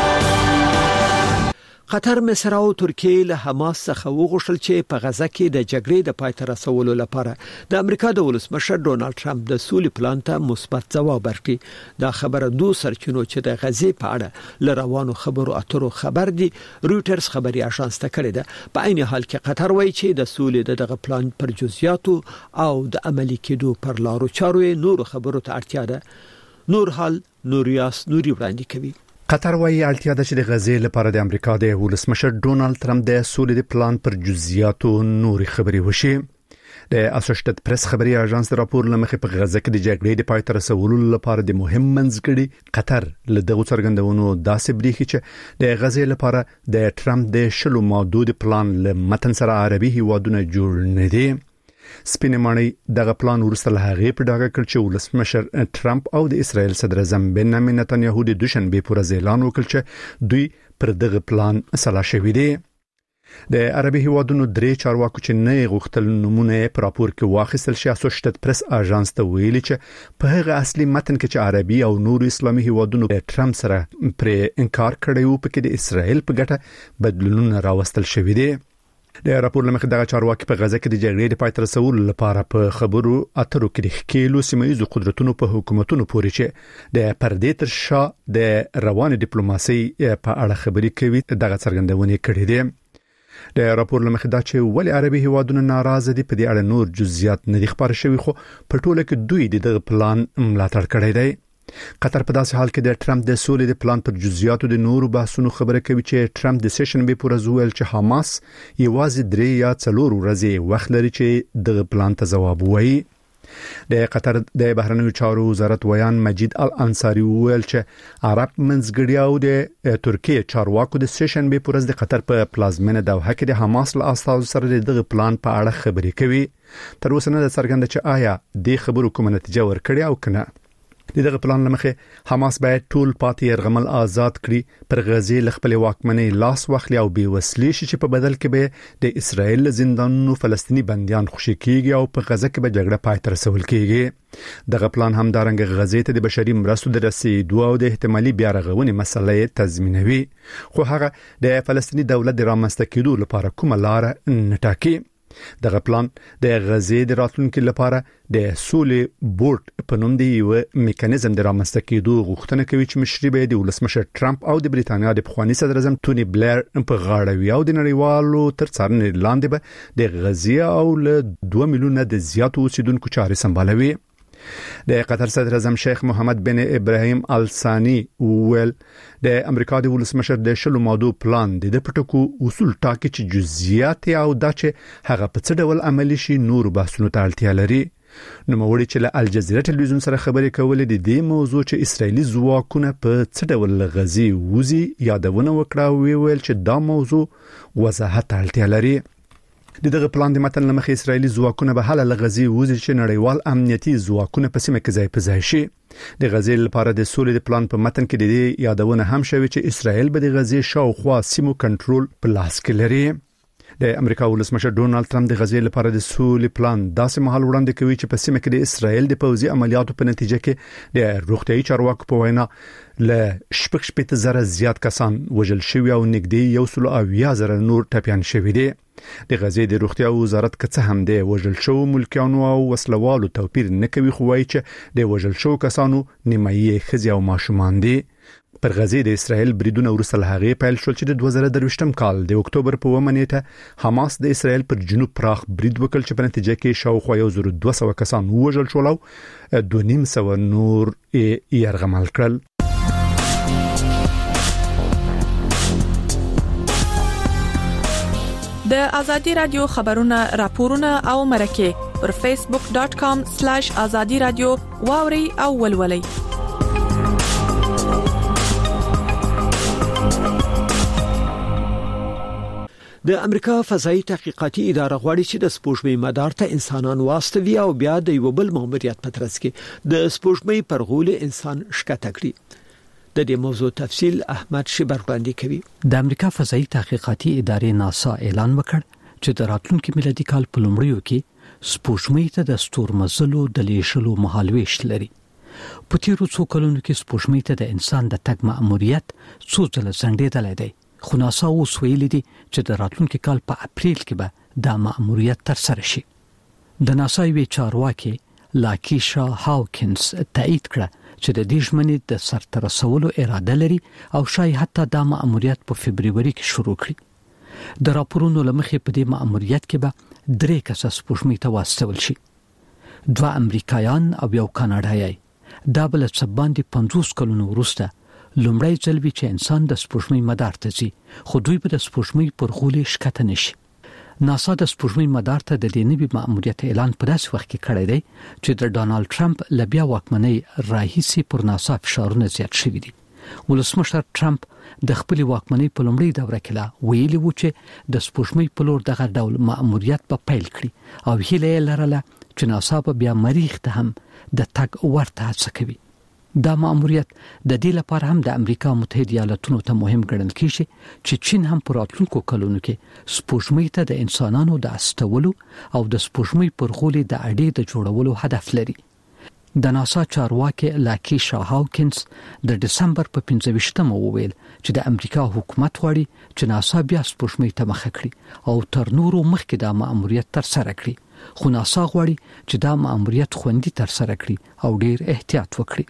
قطر، مصر او ترکیه له حماس څخه وغوښتل چې په غزه کې د جګړې د پای ته رسولو لپاره د امریکا د ولسمشر ډونالد ټرمپ د سولې پلان ته مثبت ځواب ورکړي. دا خبره دوه سرچینو چې د غزې په اړه ل روانو خبرو اترو خبر دي رويټرز خبري اژانس ته کړی ده. په عین حال کې قطر وایي چې د سولې دغه پلان پر جزئیاتو او د عملي کېدو پر لارو چارو نور خبرو ته اړتیا ده. نور حال نوریاس نوري وړاندې کوي. قطر وايي اړتیا ده چې د غزې لپاره د امریکا د ولسمشر ډونالد ټرمپ د سولې د پلان پر جزئیاتو نوري خبري وشي. د اسوسییټډ پریس خبري اژانس راپور لمخې په غزه کې د جګړې د پای ته رسولو لپاره د مهم منځګړي قطر له دغه څرګندونو داسې بریښي چې د غزې لپاره د ټرمپ د شلو ماده د پلان له متن سره عربي هیوادونه جوړ نه دي. سپینمانی دغه پلان ورسره هغه په ډاګه کړ چې ولسمشر ټرمپ او د اسرایل صدر اعظم بنیامین نتنیاهو د دوشنبه پر ورځ اعلان وکړ چې دوی پر دغه پلان سلا شوی دی. د عربي هیوادونو درې چارواکو چې نه غوښتل نمونه پر راپور کې واخیستل شي اسوسییټډ پریس اژانس ته ویلي چې په هغه اصلي متن کې چې عربي او نور اسلامي هیوادونو د ټرمپ سره پر انکار کړی وو په کې د اسرایل په ګټه بدلونونه راوستل شوی دی. د راپور لمخې دغه چارواکي په غزه کې د جګړې د پای ته رسولو لپاره په خبرو اترو کې د ښکېلو سیمه‌ییزو قدرتونو په حکومتونو پورې چې د پردې تر شا د روان ډیپلوماسي په اړه خبرې کوي دغه څرګندونه کړې ده. د راپور لمخې دا چې ولې عربي هیوادونو ناراضه دي په دې اړه نور جزئیات نه دي خبر شوي خو په ټوله کې دوی دغه پلان ملاتړ کړی دی. قطر په داسې حال کې د ټرمپ د سولې د پلان پر جزئیاتو د نورو بحثونو خبره کوي چې ټرمپ د سیشن به پر ورځ چې حماس یوازې درې یا څلور ورځې وخت لري چې دغه پلان ته جواب ووایي. د قطر د بهرنیو چارو وزارت ویان مجید الانصاری وویل چې عرب منځګړي او د ترکیه چارواکو د سیشن به پر ورځ د قطر په پلازمینه دوحه کې د حماس له استازو سره دغه پلان په اړه خبرې کوي. تر اوسه نه څرګنده چې آیا د خبرو کومه نتیجه ورکړي او کنه. دغه پلان لمخه حماس باید ټول پاتې يرغمل آزاد کړي پر غزه ل خپل واکمنۍ لاس واخلي او بي وسلې شي چې په بدل کې به د اسرایل زندانونو فلسطینی بنديان خوشي کیږي او په غزه کې به جګړه پای ته رسول کیږي. دغه پلان هم دارنګ غزه ته د بشري مرستو د رسیدو او د احتمالي بیا رغونې مسلې تضمینوي خو هغه د فلسطینی دولت د رامنځته کېدو لپاره کومه لار نه ټاکي. دغه پلان د غزې د راتلونکو لپاره د سولې بورډ په نوم دی یو میکانیزم د رامنځته کېدو غوښتنه کوي چې مشري به د ولسمشر ټرمپ او د بریتانیا د پخوانی صدر اعظم ټونی بلیر په غاړه وي او د نړیوالو تر څارنې لاندې به د غزې او له دوه میلیونه د زیاتو اوسیدونکو چارې سمبالوي. د قطر صدر اعظم شیخ محمد بن ابراهیم آل ثانی ویل د امریکا د ولسمشر د شلو ماده پلان د پټکو اصول ټاکي چې جزئیات او دا چې هغه په څه ډول عملی شي نور بحثونو ته اړتیا لري. نو موري چې له الجزیره ټلویزیون سره خبرې کولې د دې موضوع چې اسرایلی ځواکونه په څه ډول غزي وزي یادونه وکړه ویل چې دا موضوع وضاحت اړتیا لري. دغه پلان د متن لمخې اسرایلی ځواکونه به حل لغزي وزي چې نړیوال امنیتي ځواکونه په سیمه کې ځای په ځای شي. د غزې لپاره د سولې د پلان په متن کې د دې یادونه هم شوی چې اسرایل به د غزې شاوخوا سیمو کنټرول په لاس کې لري. د امریکا ولسمشر ډونالد ټرمپ د غزې لپاره د سولې پلان داسې مهال وړاندې کوي چې په سیمه کې د اسرایل د پوځي عملیاتو په نتیجه کې د روغتيایي چارواکو په وینا له شپږ شپږ زره زیات کسان وژل شوي او نږدې یو سل او اویا زره نور ټپيان شوي دي. د غزې د روغتیا وزارت کڅه هم دی وژل شو ملکیانو او وسلوالو توپیر نه کوي خو وايي چې د وژل شو کسانو نیمایي خزي او ماشومان دي. پر غزې د اسرایل بریدونه ورسل هغه پیل شول چې د دوه زره درویشتم کال د اکتوبر په اوومه نیټه حماس د اسرایل پر جنوب پراخ برید وکړ چې په نتیجه کې شاوخوا یو زر دوه سوه کسان وژل شول او دوه نیم سوه نور یې يرغمل کړل. د ازادي رادیو خبرونه راپورونه او مرکه پر فیسبوک ډاټ کام سلاش ازادي رادیو واوري او ولولي. د امریکا فضائي تحقیقاتي اداره غواړي چې د سپوږمۍ مدار ته انسانان واستوي او بیا د یو بل ماموریت په ترڅ کې د سپوږمۍ پر غولې انسان شکته کړي. د دې موضوع تفصیل احمد شبر باندې کوي. د امریکا فضائي تحقیقاتي ادارې ناسا اعلان وکړ چې د راتلونکي میلادي کال په لومړیو کې سپوږمۍ ته د ستورمزلو د لیشلو مهالويش لري. په تیرو څو کلونو کې سپوږمۍ ته د انسان د تګ مأموریت څو ځله ځنډېدلی دی. خو ناسا اوس ویلي دي چې د راتلونکي کال په اپریل کې به دا مأموریت ترسره شي. د ناسا یوې چارواکي لاکیشا هاوکینز تایید کړه چې د دې ژمنې د سرته رسولو اراده لري او شاید حتی دا مأموریت په فبرवरी کې شروع کړي. د راپورونو لمخې په دې مأموریت کې به درې کسه سپوږمۍ ته واستول شي. دوه امریکایان او یو کاناډایي. دا بل څه باندې پنځوس کلونو وروسته لومړی ځل وی چې انسان د سپوږمۍ مدار ته ځي خو دوی به د سپوږمۍ پر غولې شکته نشي. ناسا د سپوږمۍ مدار ته د دې نوي مأموریت اعلان په داسې وخت کې کړی دی چې د ډونالد ټرمپ لبیا واکمنۍ راهیسي پر ناسا فشارونه زیات شوي دي. ولسمشر ټرمپ د خپل واکمنۍ په لومړي دوره کې لا ویلي و چې د سپوږمۍ په لور دغه ډول مأموریت په پیل کړي او هیله لرله چې ناسا په بیا مریخ ته هم د تګ ورته هڅه کوي. دا مأموریت د دې لپاره هم د امریکا متحده ایالاتونو ته مهم ګڼل کیږي چې چین هم په راتلونکو کلونو کې سپوږمۍ ته د انسانانو د استولو او د سپوږمۍ پر غولي د اډې د جوړولو هدف لري. د ناسا چارواکي لاکی شاه هاوکینز د دسمبر په پنځه ویشتمه وویل چې د امریکا حکومت غواړي چې ناسا بیا سپوږمۍ ته مخه کړي او تر نورو مخکې دا مأموریت تر سره کړي، خو ناسا غواړي چې دا مأموریت خوندي تر سره کړي او ډیر احتیاط وکړي.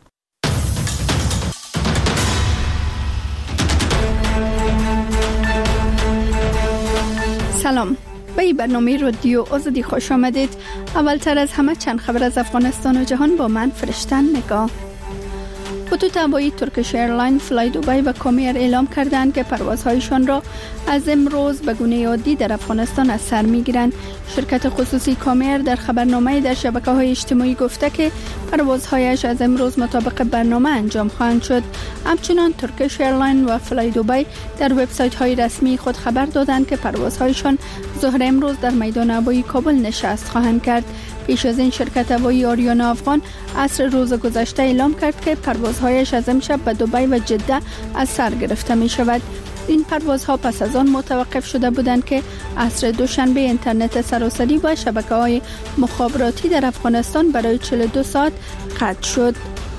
سلام، به این برنامه رادیو آزادی خوش آمدید. اولتر از همه چند خبر از افغانستان و جهان با من فرشتن نگاه. خطوط هوایی ترکیش ایرلاین، فلای دبی و کامیر اعلام کردند که پروازهایشان را از امروز به گونه عادی در افغانستان از سر می‌گیرند. شرکت خصوصی کامیر در خبرنامه‌ای در شبکه‌های اجتماعی گفته که پروازهایش از امروز مطابق برنامه انجام خواهند شد. همچنین ترکیش ایرلاین و فلای دبی در وبسایت‌های رسمی خود خبر دادند که پروازهایشان ظهر امروز در میدان هوایی کابل نشست خواهند کرد. پیش از این شرکت هوایی آریانا افغان عصر روز گذشته اعلام کرد که پروازهایش از امشب به دبی و جده از سر گرفته می شود. این پروازها پس از آن متوقف شده بودند که عصر دوشنبه اینترنت سراسری و شبکه‌های مخابراتی در افغانستان برای چهل و دو ساعت قطع شد.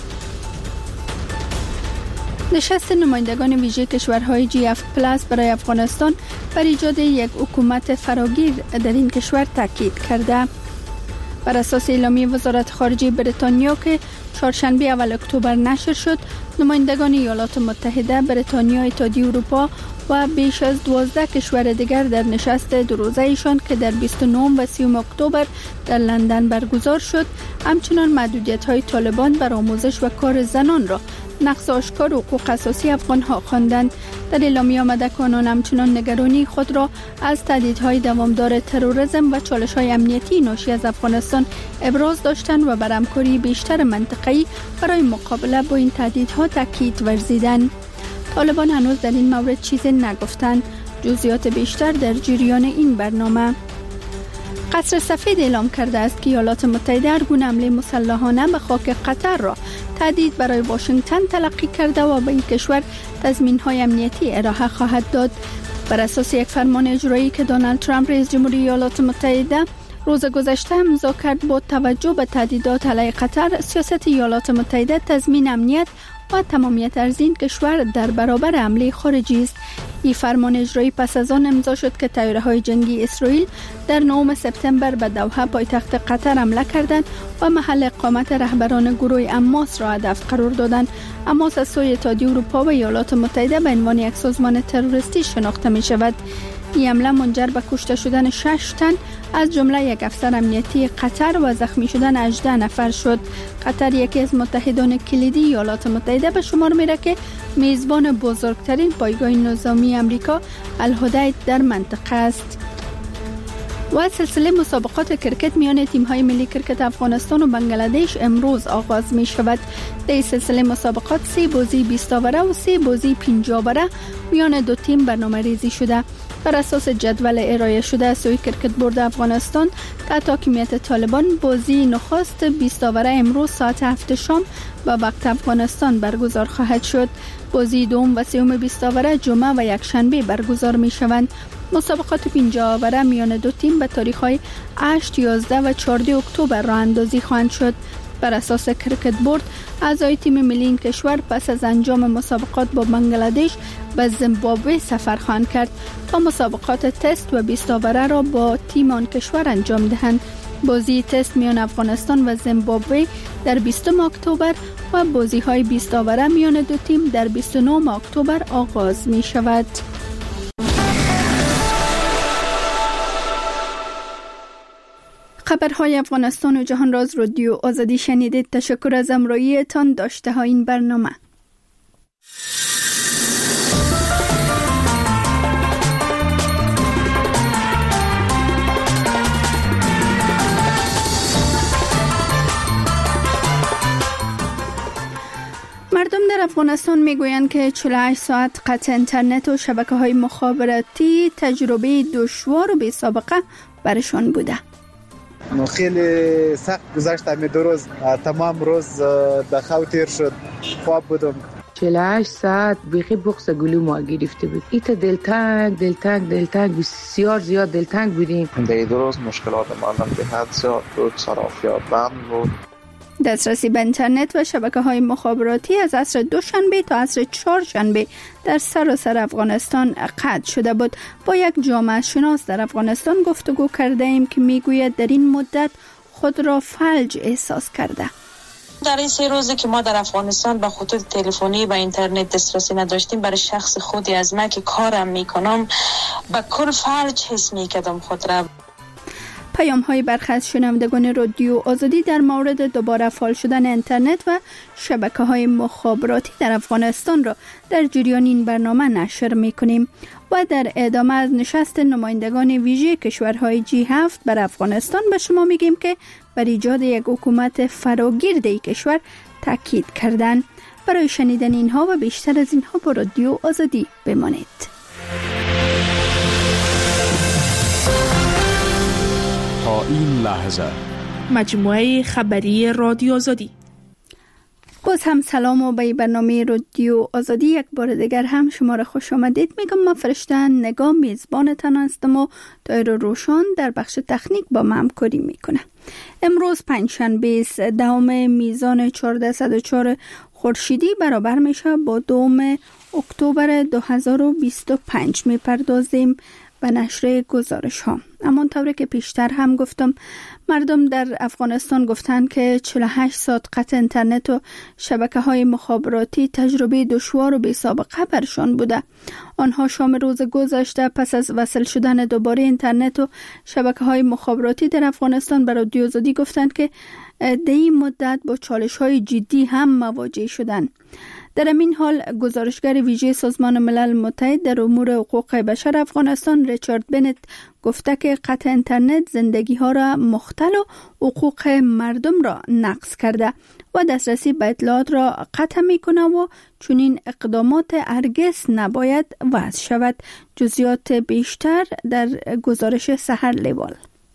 نشست نمایندگان ویژه کشورهای جی هفت پلاس برای افغانستان بر ایجاد یک حکومت فراگیر در این کشور تاکید کرده. بر اساس اعلامیه وزارت خارجه بریتانیا که چهارشنبه اول اکتبر نشر شد، نمایندگان ایالات متحده، بریتانیا، اتحادیه اروپا و بیش از دوازده کشور دیگر در نشست دو روزه‌ایشان که در بیست و نه و سی اکتبر در لندن برگزار شد، همچنان محدودیت‌های طالبان بر آموزش و کار زنان را نقض آشکار حقوق اساسی افغان‌ها خواندند. در اعلامیه آمده که آنان همچنان نگرانی خود را از تهدیدهای دوامدار تروریسم و چالش‌های امنیتی ناشی از افغانستان ابراز داشتند و بر همکاری بیشتر منطقه‌ای برای مقابله با این تهدیدها تاکید ورزیدند. طالبان هنوز در این مورد چیزی نگفتند. جزئیات بیشتر در جریان این برنامه. قصر سفید اعلام کرده است که ایالات متحده هر گونه حمله مسلحانه به خاک قطر را تهدید برای واشنگتن تلقی کرده و به این کشور تضمین‌های امنیتی ارائه خواهد داد. بر اساس یک فرمان اجرایی که دونالد ترامپ رئیس جمهوری ایالات متحده روز گذشته امضا کرد، با توجه به تهدیدات علیه قطر، سیاست ایالات متحده تضمین امنیت و تمامیت ارضی این کشور در برابر حمله خارجی است. این فرمان اجرایی پس از آن امضا شد که طیاره‌های جنگی اسرائیل در نهم سپتامبر به دوحه پایتخت قطر حمله کردند و محل اقامت رهبران گروه حماس را هدف قرار دادند. حماس از سوی اتحادیه اروپا و ایالات متحده به عنوان یک سازمان تروریستی شناخته می شود. این حمله منجر به کشته شدن شش تن از جمله یک افسر امنیتی قطر و زخمی شدن هجده نفر شد. قطر یکی از متحدان کلیدی ایالات متحده به شمار میره که میزبان بزرگترین پایگاه نظامی امریکا الحدید در منطقه است. و سلسله مسابقات کرکت میان تیم‌های ملی کرکت افغانستان و بنگلادش امروز آغاز می شود. در این سلسله مسابقات سه بازی بیست اووره و سه بازی پنجاه اووره میان دو تیم برنامه ریزی شده. بر اساس جدول ارائه شده از سوی کرکت بورد افغانستان تحت حاکمیت طالبان، بازی نخست بیست اووره امروز ساعت هفت شام به وقت افغانستان برگزار خواهد شد. بازی دوم و سوم بیست اووره جمعه و یکشنبه برگزار می شوند. مسابقات پنجاه اووره میان دو تیم به تاریخ‌های هشت، یازده و چهارده اکتبر راه اندازی خواهند شد. بر اساس کرکت بورد، اعضای تیم ملی این کشور پس از انجام مسابقات با بنگلادش به زیمبابوه سفر خواهند کرد تا مسابقات تست و بیست اووره را با تیم آن کشور انجام دهند. بازی تست میان افغانستان و زیمبابوه در بیستم اکتبر و بازی‌های بیست اووره میان دو تیم در بیست و نهم اکتبر آغاز می شود. خبرهای افغانستان و جهان را از رادیو آزادی شنیدید. تشکر از همراهیتان. داشته ها این برنامه. مردم در افغانستان میگویند که چهل و هشت ساعت قطع اینترنت و شبکه‌های مخابراتی تجربه دشوار و بی سابقه برشان بوده. خیلی سخت گذشت. همین دو روز تمام روز در خواب تیر شد. خواب بودم. چهل و هشت ساعت بیخی بغض گلو ما گرفته بود. ایت دلتنگ دلتنگ دلتنگ بسیار زیاد دلتنگ بودیم. در دو روز مشکلات ماندن به حد زیاد بود. صرافیات بند بود. دسترسی به اینترنت و شبکه‌های مخابراتی از عصر دوشنبه تا عصر چهارشنبه در سراسر افغانستان قطع شده بود. با یک جامعه شناس در افغانستان گفتگو کرده ایم که میگوید در این مدت خود را فلج احساس کرده. در این سه روزی که ما در افغانستان به خطوط تلفنی و اینترنت دسترسی نداشتیم، برای شخص خودی از من که کارم میکنم به کل فلج حس میکردم خود را. پیام های برخی از شنوندگان رادیو آزادی در مورد دوباره فعال شدن اینترنت و شبکه های مخابراتی در افغانستان را در جریان این برنامه نشر میکنیم و در ادامه از نشست نمایندگان ویژه کشورهای جی هفت بر افغانستان به شما میگیم که بر ایجاد یک حکومت فراگیر در کشور تاکید کردند. برای شنیدن اینها و بیشتر از اینها با رادیو آزادی بمانید. تا این لحظه مجموعه خبری رادیو آزادی. باز هم سلام و به برنامه رادیو آزادی یک بار دیگر هم شما را خوش آمدید میگم. من فرشته نگاه میزبانتان هستم و دایر روشن در بخش تکنیک با من همکاری میکنه. امروز پنجشنبه است، دهم میزان چهارصد و چهار خورشیدی برابر میشه با دوم اکتبر دو هزار و بیست و پنج. میپردازیم به نشر گزارش ها. اما طوری که پیشتر هم گفتم، مردم در افغانستان گفتن که چهل و هشت ساعت قطع اینترنت و شبکه های مخابراتی تجربه دشوار و بی سابقه برشان بوده. آنها شام روز گذشته پس از وصل شدن دوباره اینترنت و شبکه های مخابراتی در افغانستان به رادیو آزادی گفتند که در این مدت با چالش های جدی هم مواجه شدند. در این حال گزارشگر ویژه سازمان ملل متحد در امور حقوق بشر افغانستان ریچارد بنت گفته که قطع اینترنت زندگی ها را مختل و حقوق مردم را نقض کرده و دسترسی به اطلاعات را قطع می کنه و چنین اقدامات هرگز نباید وضع شود. جزئیات بیشتر در گزارش سحر لیوال.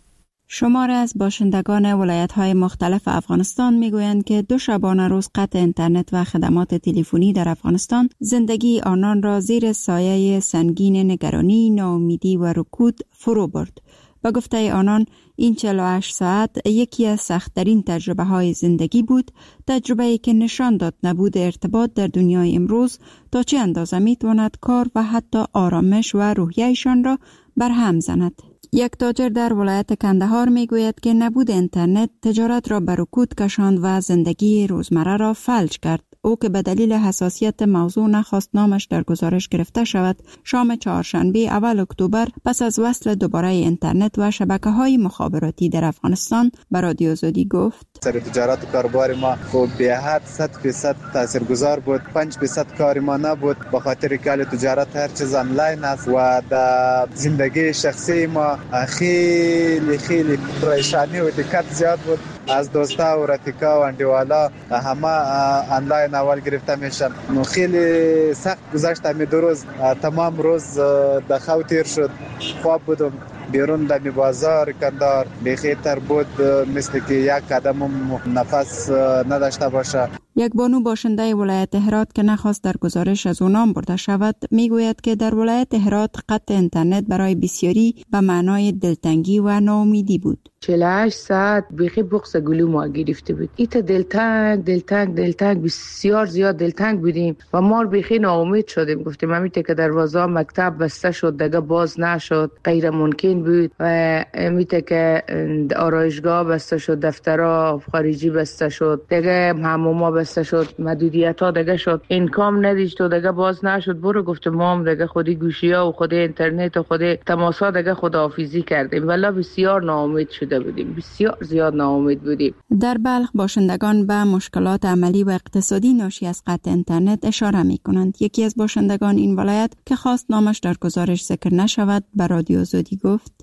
شماری از باشندگان ولایت‌های مختلف افغانستان می‌گویند که دو شبانه روز قطع اینترنت و خدمات تلفنی در افغانستان زندگی آنان را زیر سایه سنگین نگرانی، ناامیدی و رکود فرو برد. با گفته آنان این چهل و هشت ساعت یکی از سخت‌ترین تجربه‌های زندگی بود، تجربه‌ای که نشان داد نبود ارتباط در دنیای امروز تا چه اندازه می‌تواند کار و حتی آرامش و روحیه‌شان را برهم زند. یک تاجر در ولایت کندهار میگوید که نبود اینترنت تجارت را به رکود کشاند و زندگی روزمره را فلج کرد. او که به دلیل حساسیت موضوع نخواست نامش در گزارش گرفته شود، شام چهارشنبه اول اکتبر پس از وصل دوباره اینترنت و شبکه‌های مخابراتی در افغانستان به رادیو آزادی گفت: سر تجارت و کاروبار ما خب به حد صد درصد تاثیرگذار بود. پنج درصد کار ما نبود به خاطر که تجارت هر چیز آنلاین است و در زندگی شخصی ما خیلی خیلی پریشانی و دقت زیاد بود. از دوستا و رفیقا و اندیوالا همه آنلاین اول گرفته میشن. خیلی سخت گذشت. همین دو روز تمام روز در خواب تیر شد. خواب بودم بیرون در بازار کندار بخیتر بود، مثل که یک قدم نفس نداشته باشه. یک بانو باشنده ولایت هرات که نخواست در گزارش از او نام برده شود میگوید که در ولایت هرات قطع اینترنت برای بسیاری به معنای دلتنگی و ناامیدی بود. چهل و هشت ساعت بیخی بغض گلو ما گرفته بود. ایت دلتنگ دلتنگ دلتنگ بسیار زیاد دلتنگ بودیم و ما بیخی ناامید شدیم. گفتیم امیته که دروازه مکتب بسته شد دیگه باز نشد، غیر ممکن بود. و امیته که آرایشگاه بسته شد، دفترها خارجی بسته شد، دیگه حموما بسته شد، محدودیت ها دیگه شد، اینکام نداشت و دیگه باز نشد. برو گفتم ما هم دیگه خودی گوشی ها و خودی اینترنت و خودی تماس ها دیگه خداحافظی کردیم. والا بسیار ناامید شد بودیم، بسیار زیاد ناامید بودیم. در بلخ باشندگان به مشکلات عملی و اقتصادی ناشی از قطع اینترنت اشاره می کنند. یکی از باشندگان این ولایت که خواست نامش در گزارش ذکر نشود به رادیو آزادی گفت: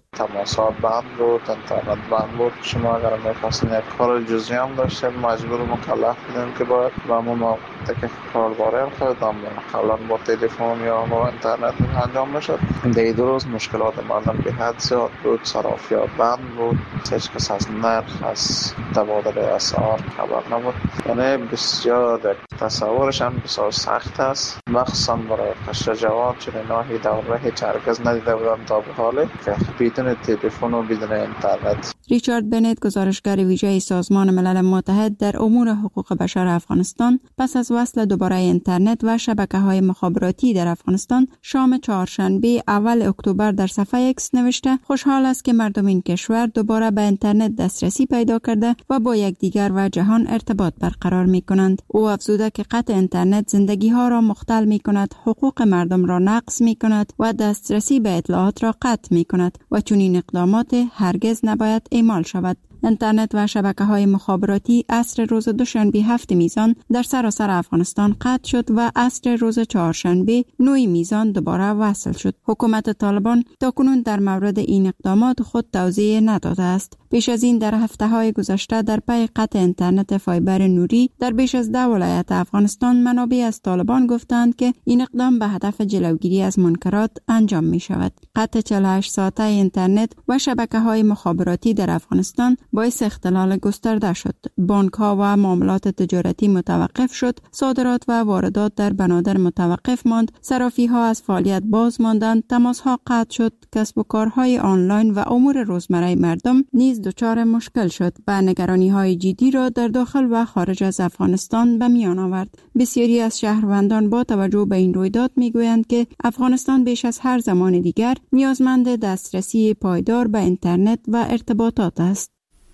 تماسات بند بود، اینترنت بند بود. شما اگر می‌خواستین یک کار جزئی هم داشتید مجبور مکلف بودین که باید با همون موقعیت که کاربری خودتان قبلا با تلفن یا با اینترنت انجام میشد. دیگه درست مشکلات مردم به حد زیاد بود، صرافیات بند بود، هیچ کس از نرخ از تبادل اسعار خبر نبود. یعنی بسیار تصورش هم بسیار سخت است، مخصوصا برای قشر جوان، چون اینا هی دوره هیچ هرگز ندیده بودن تا به حال که بدون تلفن و بدون اینترنت. ریچارد بنت، گزارشگر ویژه سازمان ملل متحد در امور حقوق بشر افغانستان، پس از وصل دوباره اینترنت و شبکه‌های مخابراتی در افغانستان شام چهارشنبه اول اکتبر در صفحه اکس نوشته خوشحال است که مردم این کشور دوباره به اینترنت دسترسی پیدا کرده و با یکدیگر و جهان ارتباط برقرار می‌کنند. او افزوده که قطع اینترنت زندگی‌ها را مختل می‌کند، حقوق مردم را نقض می‌کند و دسترسی به اطلاعات را قطع می‌کند و چنین اقدامات هرگز نباید اعمال شود. اینترنت و شبکه‌های مخابراتی عصر روز دوشنبه هفت میزان در سراسر افغانستان قطع شد و عصر روز چهارشنبه نه میزان دوباره وصل شد. حکومت طالبان تاکنون در مورد این اقدامات خود توضیح نداده است. پیش از این در هفته‌های گذشته در پی قطع اینترنت فایبر نوری در بیش از ده ولایت افغانستان منابع از طالبان گفتند که این اقدام به هدف جلوگیری از منکرات انجام می شود. قطع چهل و هشت ساعته اینترنت و شبکه‌های مخابراتی در افغانستان باعث اختلال گسترده شد. بانک‌ها و معاملات تجارتی متوقف شد، صادرات و واردات در بنادر متوقف ماند، صرافی‌ها از فعالیت باز ماندند، تماس‌ها قطع شد، کسب و کارهای آنلاین و امور روزمره مردم نیز دچار مشکل شد و نگرانی‌های جدی را در داخل و خارج از افغانستان به میان آورد. بسیاری از شهروندان با توجه به این رویداد می‌گویند که افغانستان بیش از هر زمان دیگر نیازمند دسترسی پایدار به اینترنت و ارتباطات است.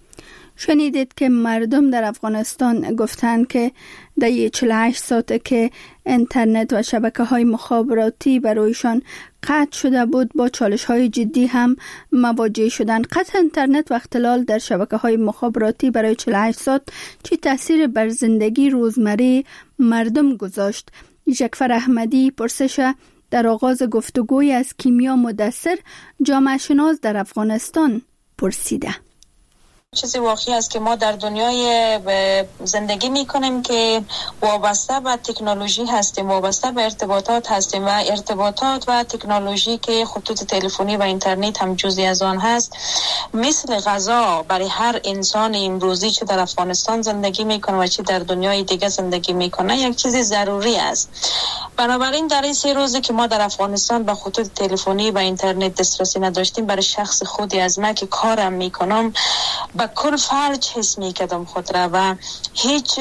شنیدید که مردم در افغانستان گفتند که در چهل و هشت ساعته که اینترنت و شبکه‌های مخابراتی برایشان قطع شده بود با چالش‌های جدی هم مواجه شدند. قطع اینترنت و اختلال در شبکه‌های مخابراتی برای چهل و هشت ساعت چه تأثیر بر زندگی روزمره مردم گذاشت؟ جعفر احمدی پرسش در آغاز گفتگوی از کیمیا مدثر جامعه شناس در افغانستان پرسیده. چیزی واقعی است که ما در دنیای زندگی میکنیم که وابسته به تکنولوژی هستیم، وابسته به ارتباطات هستیم و ارتباطات و تکنولوژی که خطوط تلفنی و اینترنت هم جزئی از آن هست، مثل غذا برای هر انسان امروزی چه در افغانستان زندگی میکنه و چه در دنیای دیگه زندگی میکنه یک چیز ضروری است. بنابراین در این سه روزی که ما در افغانستان به خطوط تلفنی و اینترنت دسترسی نداشتیم، برای شخص خودی از من که کارم میکنم با کل فلج حس میکردم خود را و هیچ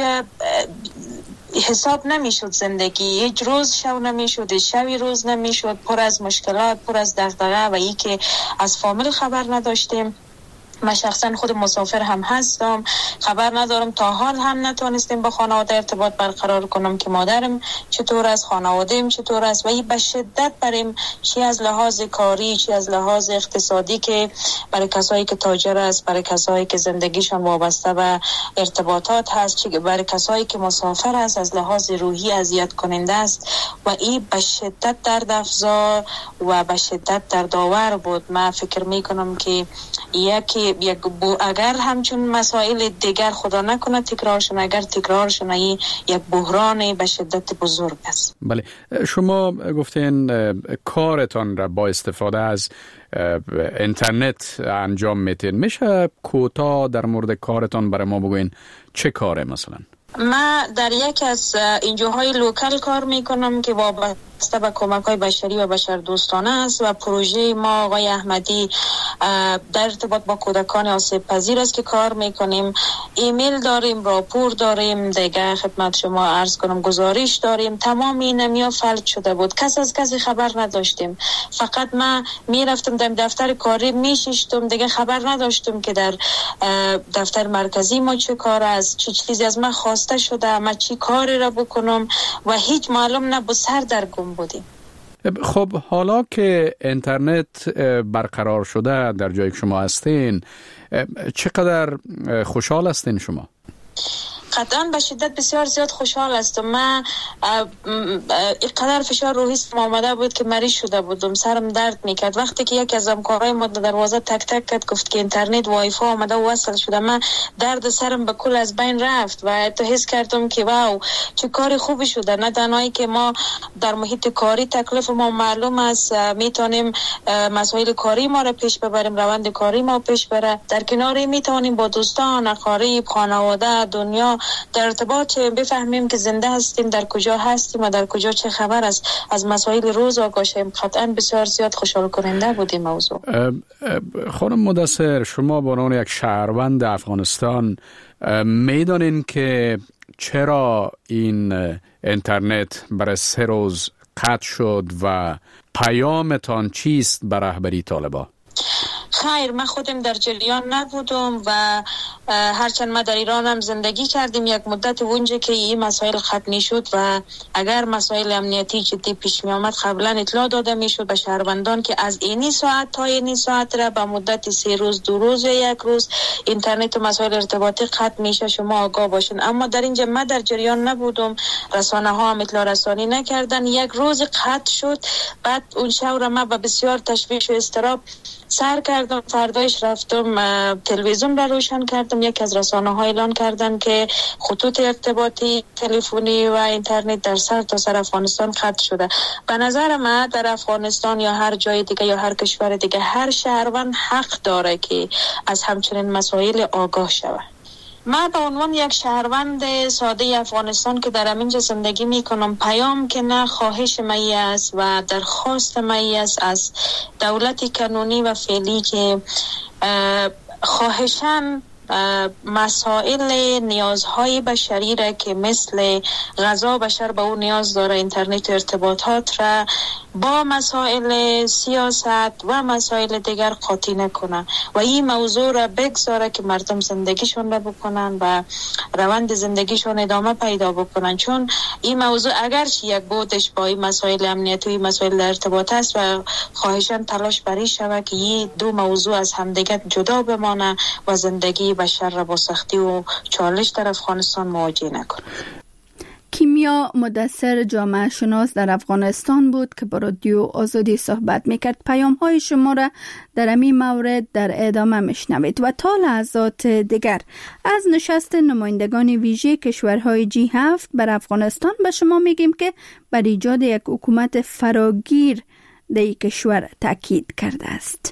حساب نمیشد زندگی، هیچ روز شو نمیشد، شبی روز نمیشد، پر از مشکلات، پر از دغدغه و ای که از فامیل خبر نداشتیم. من شخصا خود مسافر هم هستم، خبر ندارم، تا حال هم نتونستیم با خانواده ارتباط برقرار کنم که مادرم چطور است، خانواده‌ام چطور است و این به شدت بریم چی از لحاظ کاری چی از لحاظ اقتصادی که برای کسایی که تاجر است، برای کسایی که زندگیشان وابسته به ارتباطات هست، چی برای کسایی که مسافر است از لحاظ روحی اذیت کننده است و این به شدت دردافزا و به شدت دردآور بود. من فکر میکنم که یکی یک اگر همچون مسائل دیگر خدا نکنه تکرار شن، اگر تکرار شن یک بحران به شدت بزرگ است. بله، شما گفتین کارتان را با استفاده از اینترنت انجام میتین، میشه کوتاه در مورد کارتان برای ما بگوین چه کاره؟ مثلا من در یکی از انجوهای لوکال کار میکنم که وابسته به کمک‌های بشری و بشردوستانه است و پروژه ما آقای احمدی در ارتباط با کودکان آسیب پذیر است که کار میکنیم. ایمیل داریم، راپور داریم، دیگه خدمت شما عرض کنم گزارش داریم. تمام اینمیا فلج شده بود، کس از کسی خبر نداشتیم. فقط من میرفتم در دفتر کاری میشیشتم، دیگه خبر نداشتم که در دفتر مرکزی ما چه کار است، چه چیزی از من خواسته شده، من چی کاری را بکنم و هیچ معلوم نبود، سر در گم بودیم. خب حالا که اینترنت برقرار شده در جایی که شما هستین، چقدر خوشحال هستین شما؟ قطعا به شدت بسیار زیاد خوشحال هستم. من اینقدر فشار روحی آمده بود که مریض شده بودم، سرم درد میکرد. وقتی که یک از همکارای ما دروازه تک تک کرد گفت که اینترنت وای فای آمده و وصل شده، من درد سرم به کل از بین رفت و تو حس کردم که واو چه کاری خوبی شده. نه تنهایی که ما در محیط کاری تکلیف ما معلوم است، میتونیم مسائل کاری ما را پیش ببریم، روند کاری ما پیش بره، در کناری میتونیم با دوستان، اقارب، خانواده، دنیا در ارتباط بفهمیم که زنده هستیم، در کجا هستیم و در کجا چه خبر است، از مسائل روز آگاه شیم. قطعا بسیار زیاد خوشحال کننده بود این موضوع. خانم مدثر، شما به عنوان یک شهروند افغانستان میدانین که چرا این اینترنت برای سه روز قطع شد و پیامتان چیست به رهبری طالبان؟ خیر، من خودم در جریان نبودم و هرچند ما در ایران هم زندگی کردیم یک مدت اونجا که این مسائل ختم شد و اگر مسائل امنیتی جدی پیش می آمد قبلا اطلاع داده می شد به شهروندان که از اینی ساعت تا اینی ساعت را به مدت سه روز، دو روز یا یک روز اینترنت و مسائل ارتباطی ختم میشه، شما آگاه باشین. اما در اینجا ما در جریان نبودم، رسانه ها هم اطلاع رسانی نکردن. یک روز قطع شد، بعد اون شب را ما به بسیار تشویش و اضطراب سر کردم. فردایش رفتم تلویزیون را روشن کردم، یک از رسانه ها اعلان کردن که خطوط ارتباطی تلفنی و اینترنت در سر تا سر افغانستان قطع شده. به نظر من در افغانستان یا هر جای دیگه یا هر کشور دیگه هر شهروند حق داره که از همچنین مسائل آگاه شود. من به عنوان یک شهروند ساده افغانستان که در همینجا زندگی میکنم، پیام که نه خواهش می است و درخواست می است از دولت قانونی و فعلی که خواهشاً مسائل نیازهای بشری را که مثل غذا بشر به اون نیاز داره، اینترنت ارتباطات را با مسائل سیاست و مسائل دیگر قاطی نکنن و این موضوع را بگذاره که مردم زندگیشون را بکنن و روند زندگیشون ادامه پیدا بکنن. چون این موضوع اگرچه یک بودش با این مسائل امنیتی و مسائل ارتباط است و خواهشاً تلاش بری شود که این دو موضوع از همدیگر جدا بمانه و زندگی بشر را با سختی و چالش در افغانستان مواجه نکنه. کیمیا مدثر جامعه شناس در افغانستان بود که با رادیو آزادی صحبت میکرد. پیام های شما را در این مورد در ادامه میشنوید. و تا لحظات دیگر از نشست نمایندگان ویژه کشورهای جی هفت بر افغانستان به شما میگیم که بر ایجاد یک حکومت فراگیر در این کشور تاکید کرده است.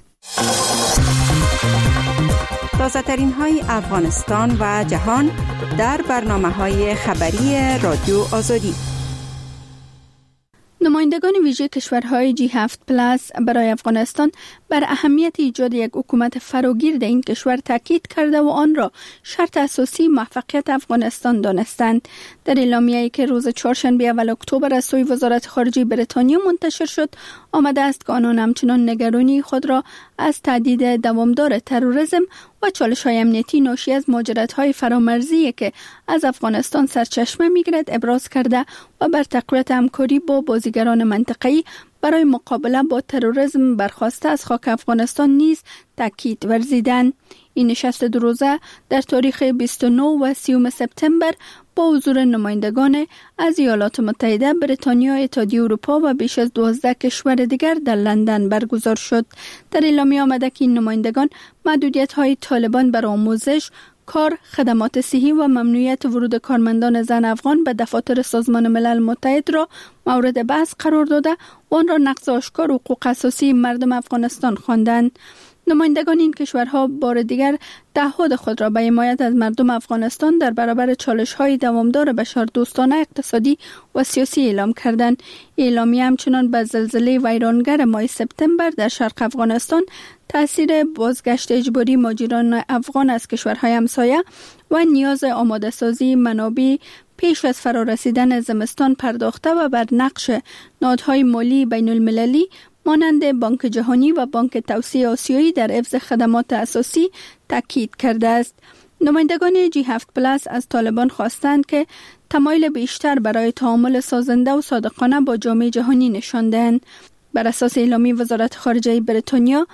تازه ترین های افغانستان و جهان در برنامه های خبری رادیو آزادی. نمایندگان ویژه کشورهای جی هفت پلاس برای افغانستان بر اهمیت ایجاد یک حکومت فراگیر در این کشور تاکید کرده و آن را شرط اساسی موفقیت افغانستان دانستند. در اعلامیه‌ای که روز چهارشنبه اول اکتبر از سوی وزارت خارجه بریتانیا منتشر شد، آمده است که آنان همچنان نگرانی خود را از تهدید دوامدار تروریسم و چالش‌های امنیتی ناشی از مهاجرت‌های فرامرزی که از افغانستان سرچشمه می‌گیرد ابراز کرده و بر تقویت همکاری با بازیگران منطقه‌ای برای مقابله با تروریسم برخواسته از خاک افغانستان نیز تاکید ورزیدند. این نشست دو روزه در تاریخ بیست و نه و سی سپتامبر با حضور نمایندگان از ایالات متحده، بریتانیا، اتحادیه اروپا و بیش از دوازده کشور دیگر در لندن برگزار شد. در اعلامیه آمده که این نمایندگان محدودیت‌های طالبان بر آموزش، کار، خدمات صحی و ممنوعیت ورود کارمندان زن افغان به دفاتر سازمان ملل متحد را مورد بحث قرار داده و آن را نقض آشکار حقوق اساسی مردم افغانستان خواندند. نمایندگان این کشورها بار دیگر تعهد خود را به حمایت از مردم افغانستان در برابر چالش‌های دوامدار بشردوستانه اقتصادی و سیاسی اعلام کردند. اعلامیه همچنان به زلزله ویرانگر ماه سپتامبر در شرق افغانستان، تاثیر بازگشت اجباری مهاجران افغان از کشورهای همسایه و نیاز آماده سازی منابع پیش از فرارسیدن زمستان پرداخته و بر نقش نهادهای مالی بین المللی مانند بانک جهانی و بانک توسعه آسیایی در حفظ خدمات اساسی تاکید کرده است. نمایندگان جی هفت پلاس از طالبان خواستند که تمایل بیشتر برای تعامل سازنده و صادقانه با جامعه جهانی نشان دهند. بر اساس اعلامیه وزارت خارجه بریتانیا،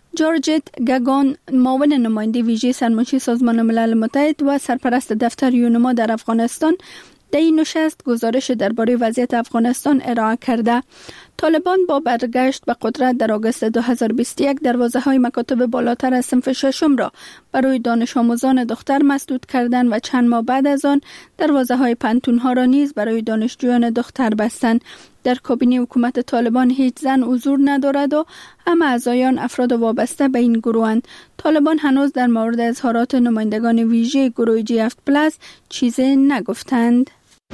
جورجت گاگان، معاون نماینده ویژه سرمنشی سازمان ملل متحد و سرپرست دفتر یونما در افغانستان، در این نشست گزارش درباره وضعیت افغانستان ارائه کرده. طالبان با برگشت به قدرت در آگوست دو هزار و بیست و یک دروازه‌های مکاتب بالاتر از صنف ششم را برای دانش آموزان دختر مسدود کردند و چند ماه بعد از آن دروازه‌های پانتون‌ها را نیز برای دانشجویان دختر بستند. در کابینه حکومت طالبان هیچ زن حضور ندارد و همه اعضایان افراد وابسته به این گروهند. طالبان هنوز در مورد اظهارات نمایندگان ویژه گروه جی هفت پلاس چیزی نگفتند.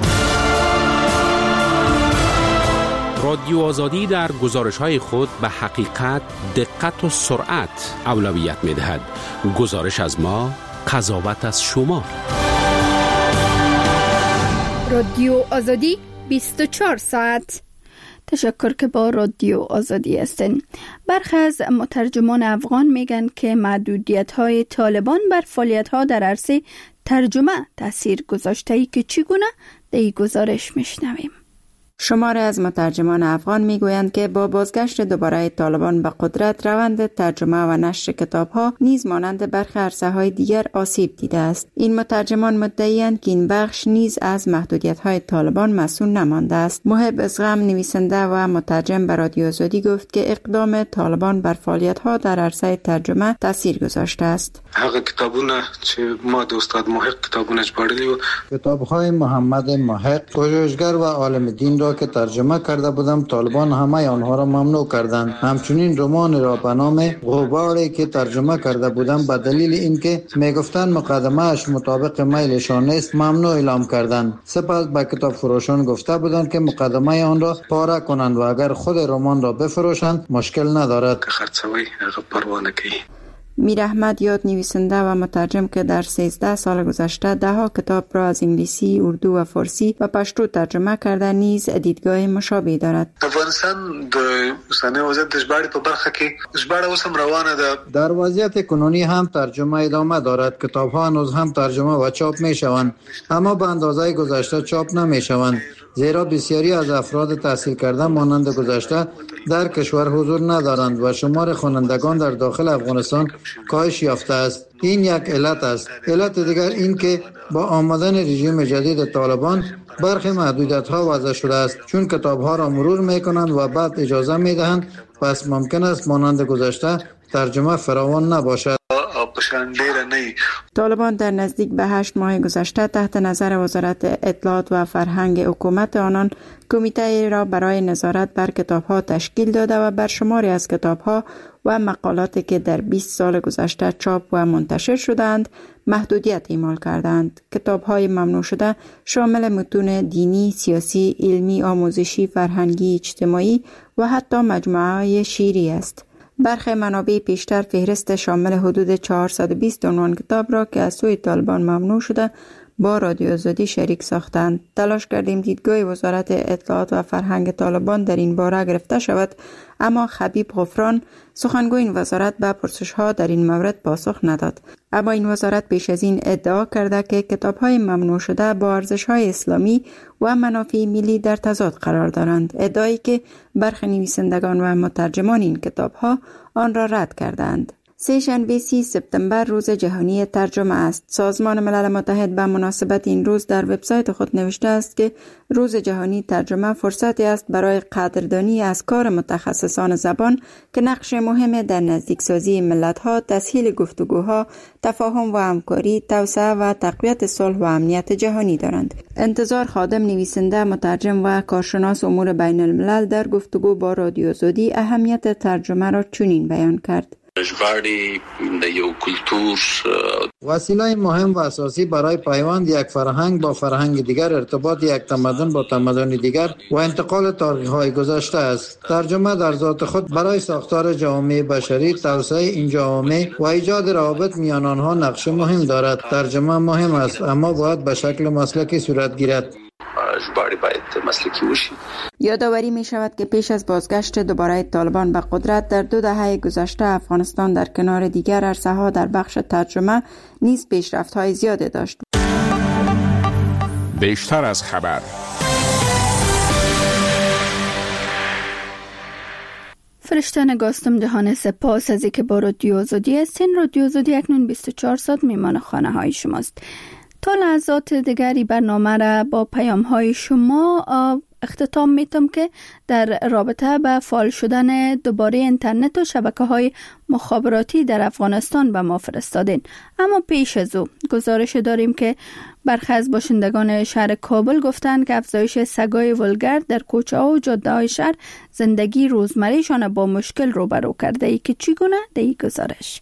رادیو آزادی در گزارش‌های خود به حقیقت، دقت و سرعت اولویت می‌دهد. گزارش از ما، قضاوت از شما. رادیو آزادی بیست و چهار ساعت. تشکر که با رادیو آزادی هستین. برخی از مترجمان افغان میگن که محدودیت‌های طالبان بر فعالیت‌ها در عرصه ترجمه تاثیر گذاشته، که چگونه در این گزارش میشنویم. شماری از مترجمان افغان میگویند که با بازگشت دوباره طالبان به قدرت، روند ترجمه و نشر کتاب‌ها نیز مانند برخی عرصه‌های دیگر آسیب دیده است. این مترجمان مدعی‌اند که این بخش نیز از محدودیت‌های طالبان مسئول نمانده است. محب ازغم، نویسنده و مترجم به رادیو آزادی گفت که اقدام طالبان بر فعالیت‌ها در عرصه ترجمه تاثیر گذاشته است. هغه کتابونه چې ما د استاد محق کتابونه ژباړلي وو، کتاب‌های محمد محق، پژوهشگر و عالم دین را که ترجمه کرده بودم، طالبان همه آنها را ممنوع کردند. همچنین رمان را به نام غباری که ترجمه کرده بودم به دلیل اینکه میگفتند مقدمه اش مطابق میلشان نیست، ممنوع اعلام کردند. سپس به کتاب فروشان گفته بودند که مقدمه آن را پاره کنند و اگر خود رمان را بفروشند مشکل ندارد. خرڅوي هغه پروا نه کوي. میر احمد یاد، نویسنده و مترجم که در سیزده سال گذشته ده ها کتاب را از انگلیسی، اردو و فارسی و پشتو ترجمه کرده، نیز دیدگاه مشابه دارد. افغانستان د اوسنی وضعیت د ژباړې په برخه کې ژباړه اوس هم روانه ده. در وضعیت کنونی هم ترجمه ادامه دارد. کتاب‌ها هنوز هم ترجمه و چاپ می‌شوند، اما به اندازه گذشته چاپ نمی‌شوند، زیرا بسیاری از افراد تحصیل کرده مانند گذشته در کشور حضور ندارند و شمار خوانندگان در داخل افغانستان کاهش یافته است. این یک علت است. علت دیگر این که با آمدن رژیم جدید طالبان برخی محدودیت‌ها وضع شده است، چون کتاب‌ها را مرور می‌کنند و بعد اجازه می‌دهند، پس ممکن است مانند گذشته ترجمه فراوان نباشد. طالبان در نزدیک به هشت ماه گذشته تحت نظر وزارت اطلاعات و فرهنگ حکومت آنان کمیته را برای نظارت بر کتاب‌ها تشکیل داده و بر شماری از کتاب‌ها و مقالاتی که در بیست سال گذشته چاپ و منتشر شدند محدودیت اعمال کردند. کتاب‌های ممنوع شده شامل متون دینی، سیاسی، علمی، آموزشی، فرهنگی، اجتماعی و حتی مجموعه‌های شعری است. برخی منابع پیشتر فهرست شامل حدود چهارصد و بیست عنوان کتاب را که از سوی طالبان ممنوع شده با رادیو آزادی شریک ساختند. تلاش کردیم دیدگاه وزارت اطلاعات و فرهنگ طالبان در این باره گرفته شود، اما خبیب غفران، سخنگوی این وزارت، به پرسش‌ها در این مورد پاسخ نداد. اما این وزارت پیش از این ادعا کرده که کتاب‌های ممنوع شده با ارزش‌های اسلامی و منافع ملی در تضاد قرار دارند، ادعایی که برخی نویسندگان و مترجمان این کتاب‌ها آن را رد کردند. سه شنبه سی سپتامبر روز جهانی ترجمه است. سازمان ملل متحد به مناسبت این روز در وبسایت خود نوشته است که روز جهانی ترجمه فرصتی است برای قدردانی از کار متخصصان زبان که نقش مهم در نزدیکسازی ملت‌ها، تسهیل گفتگوها، تفاهم و همکاری، توسعه و تقویت صلح و امنیت جهانی دارند. انتظار خادم، نویسنده، مترجم و کارشناس امور بین الملل در گفتگو با رادیو آزادی اهمیت ترجمه را چنین بیان کرد: ژباړې د یو کلتور وسیله مهم و اساسی برای پیوند یک فرهنگ با فرهنگ دیگر، ارتباط یک تمدن با تمدن دیگر و انتقال تاریخ‌های گذشته است. ترجمه در ذات خود برای ساختار جامعه بشری، توسعه این جامعه و ایجاد روابط میان آنها نقش مهم دارد. ترجمه مهم است، اما باید به شکل مسلکی صورت گیرد. ژباړې باید مسلکی وشي. یادآوری می شود که پیش از بازگشت دوباره طالبان به قدرت در دو دهه گذشته افغانستان در کنار دیگر عرصه‌ها در بخش ترجمه نیز پیشرفت‌های زیادی داشت. بیشتر از خبر. فرشته نگاستم جهان سپاس از اینکه با رادیو آزادی هستین. رادیو آزادی اکنون بیست و چهار ساعت میمان خانه های شماست. تا لحظات دیگری برنامه را با پیام های شما اختتام میتم که در رابطه با فعال شدن دوباره اینترنت و شبکه های مخابراتی در افغانستان به ما فرستادین. اما پیش از او گزارش داریم که برخی از باشندگان شهر کابل گفتند که افزایش سگای ولگرد در کوچه ها و جاده های شهر زندگی روزمرهشان با مشکل روبرو کرده. ای که چگونه؟ در این گزارش.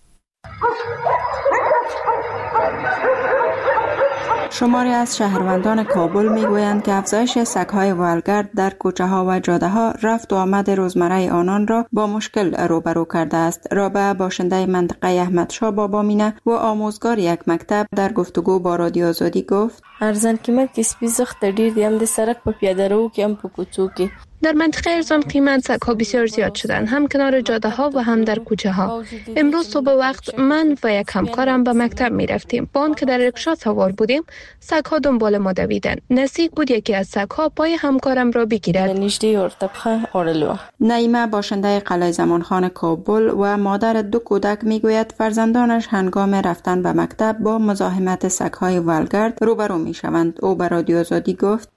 شماری از شهروندان کابل میگویند که افزایش سگ‌های ولگرد در کوچه‌ها و جاده‌ها رفت و آمد روزمره آنان را با مشکل روبرو کرده است. رابعه باشنده منطقه احمدشاه بابامینه و آموزگار یک مکتب در گفتگو با رادیو آزادی گفت: ارزان قیمت کې سپي زخت ډیر دي، هم د سړک په پیاده رو کې هم په کوڅو کې. در منطقه ارزان قیمت سگ‌ها بسیار زیاد شدن، هم کنار جاده ها و هم در کوچه ها. امروز صبح وقت من و یک همکارم به مکتب می رفتیم. با آن که در رکشا سوار بودیم، سگ‌ها دنبال ما دویدن. نزدیک بود یکی از سگ‌ها پای همکارم را بگیرد. نعیمه باشنده قلعه زمانخان کابل و مادر دو کودک میگوید فرزندانش هنگام رفتن به مکتب با مزاحمت سگ‌های ولگرد روبرو میشوند. او به رادیو آزادی گفت: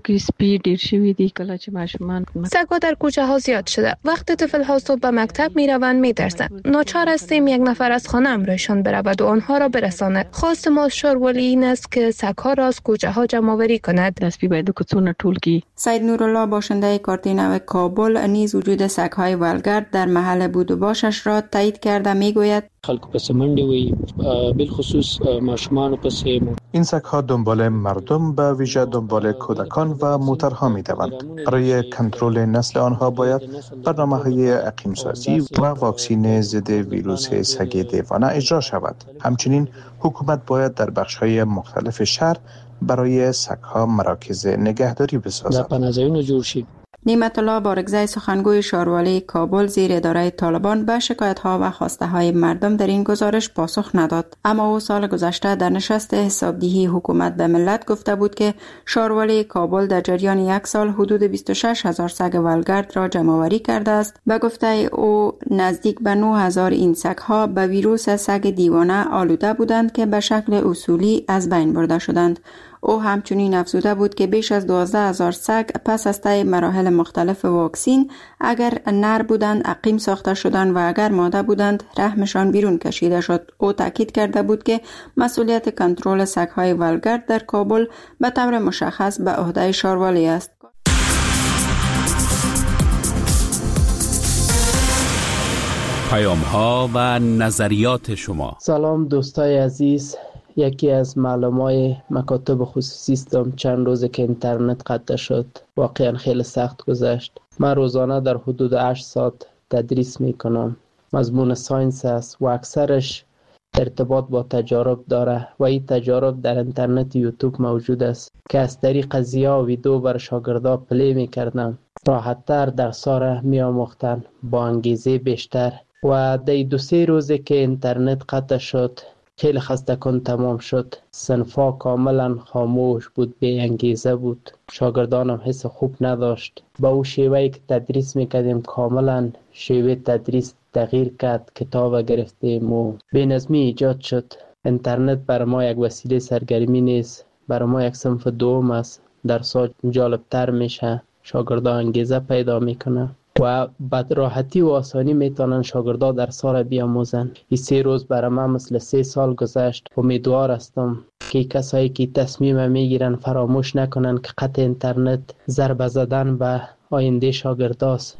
سگ‌ها در کوچه ها زیاد شده. وقتی طفل ها صبح به مکتب می روند می ترسند. ناچار هستیم یک نفر از خانه همراهشان برود و آنها را برساند. خواست ما شارولی این است که سگ‌ها را از کوچه ها جمع آوری کند. سید نورالله باشنده کارتینو کابل نیز وجود سگ‌های ولگرد در محل بود و باشش را تایید کرده میگوید: خلق پس منډه وي، بالخصوص ماشومان پس. این سگ‌ها دنبال مردم به ویژه دنبال کودکان و موترها می‌دوند. برای کنترل نسل آنها باید برنامه‌های اقیم‌سازی و واکسین ضد ویروس سگ دیوانه اجرا شود. همچنین حکومت باید در بخش‌های مختلف شهر برای سگ‌ها مراکز نگهداری بسازد. نعمت الله بارگزای سخنگوی شاروالی کابل زیر اداره طالبان به شکایت‌ها و خواسته‌های مردم در این گزارش پاسخ نداد. اما او سال گذشته در نشست حسابدهی حکومت به ملت گفته بود که شاروالی کابل در جریان یک سال حدود بیست و شش هزار سگ ولگرد را جمع‌آوری کرده است. به گفته او نزدیک به نه هزار این سگ‌ها به ویروس سگ دیوانه آلوده بودند که به شکل اصولی از بین برده شدند. او همچنین افزوده بود که بیش از دوازده هزار سگ پس از طی مراحل مختلف واکسین اگر نر بودند عقیم ساخته شدند و اگر ماده بودند رحمشان بیرون کشیده شد. او تاکید کرده بود که مسئولیت کنترل سگ‌های ولگرد در کابل به طور مشخص به عهده شاروالی است. پیام‌ها و نظریات شما. سلام دوستای عزیز. یکی از معلمای مکاتب خصوصی هستم. چند روزه که اینترنت قطع شد. واقعا خیلی سخت گذشت. من روزانه در حدود هشت ساعت تدریس میکنم. مضمون ساینس است و اکثرش ارتباط با تجارب داره و این تجارب در اینترنت یوتیوب موجود است که از طریق ضیا و ویدیو بر شاگردا پلی میکردم. راحت‌تر درس‌ها را میآموختن با انگیزه بیشتر. و در دو سه روزه که اینترنت قطع شد خیلی خسته کن تمام شد. صنفا کاملا خاموش بود، بی انگیزه بود. شاگردانم حس خوب نداشت. با او شیوهی که تدریس میکردیم کاملا شیوه تدریس تغییر کرد. کتاب گرفتیم و بی نظمی ایجاد شد. اینترنت برای ما یک وسیله سرگرمی نیست، برای ما یک صنف دوم است. درس‌ها جالبتر میشه، شاگردان انگیزه پیدا میکنه و بعد راحتی و آسانی میتونن شاگردا درس را بیاموزن. این سه روز برای من مثل سه سال گذشت. امیدوار هستم که کسایی که تصمیم میگیرن فراموش نکنن که قطع اینترنت ضربه زدن به آینده شاگرداست.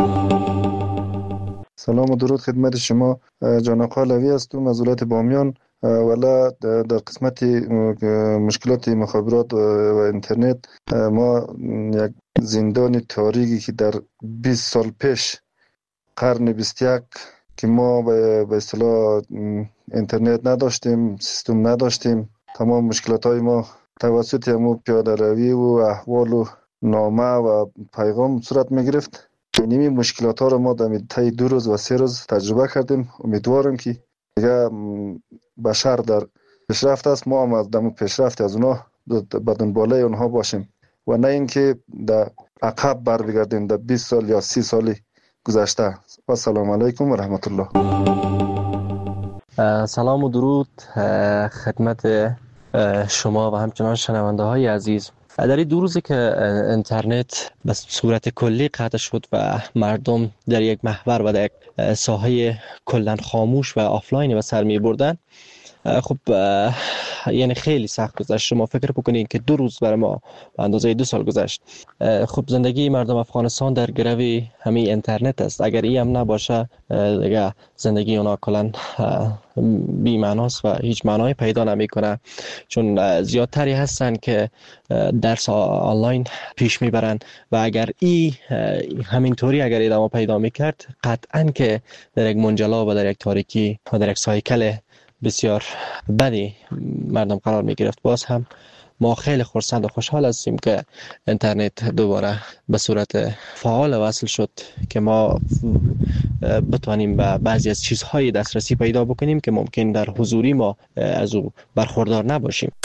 سلام و درود خدمت شما. جان آقا علوی هستم از ولایت بامیان. ولی در قسمت مشکلات مخابرات و اینترنت ما یک زندان تاریکی که در بیست سال پیش قرن بیست و یک که ما به اصطلاح اینترنت نداشتیم، سیستم نداشتیم، تمام مشکلات های ما توسط همو پیاده روی و احوال و نامه و پیغام صورت می گرفت. این مشکلات ها رو ما در طی دو روز و سه روز تجربه کردیم. امیدوارم که دیگه بشر در پیشرفت است، ما هم از دم پیشرفت از اونها به دنباله اونها باشیم و نه اینکه در عقب بر بگردیم در بیست سال یا سی سالی گذشته. و سلام علیکم و رحمت الله. سلام و درود خدمت شما و همچنان شنونده های عزیز. در این دو روزی که اینترنت به صورت کلی قطع شد و مردم در یک محور و در یک ساحه کلا خاموش و آفلاین به سر می بردن، خب یعنی خیلی سخت گذشت. شما فکر بکنید که دو روز برای ما به اندازه دو سال گذشت. خب زندگی مردم افغانستان در گرو همین اینترنت است. اگر این هم نباشه دیگه زندگی اونا کلا بی معناست و هیچ معنایی پیدا نمیکنه، چون زیادتری هستن که درس آنلاین پیش میبرن و اگر ای همینطوری اگر ادامه پیدا میکرد قطعا که در یک منجلا و در یک تاریکی و در یک سایکل بسیار بدی مردم قرار می گرفت. باز هم ما خیلی خرسند و خوشحال هستیم که اینترنت دوباره به صورت فعال وصل شد که ما بتوانیم به بعضی از چیزهای دسترسی پیدا بکنیم که ممکن در حضوری ما از او برخوردار نباشیم.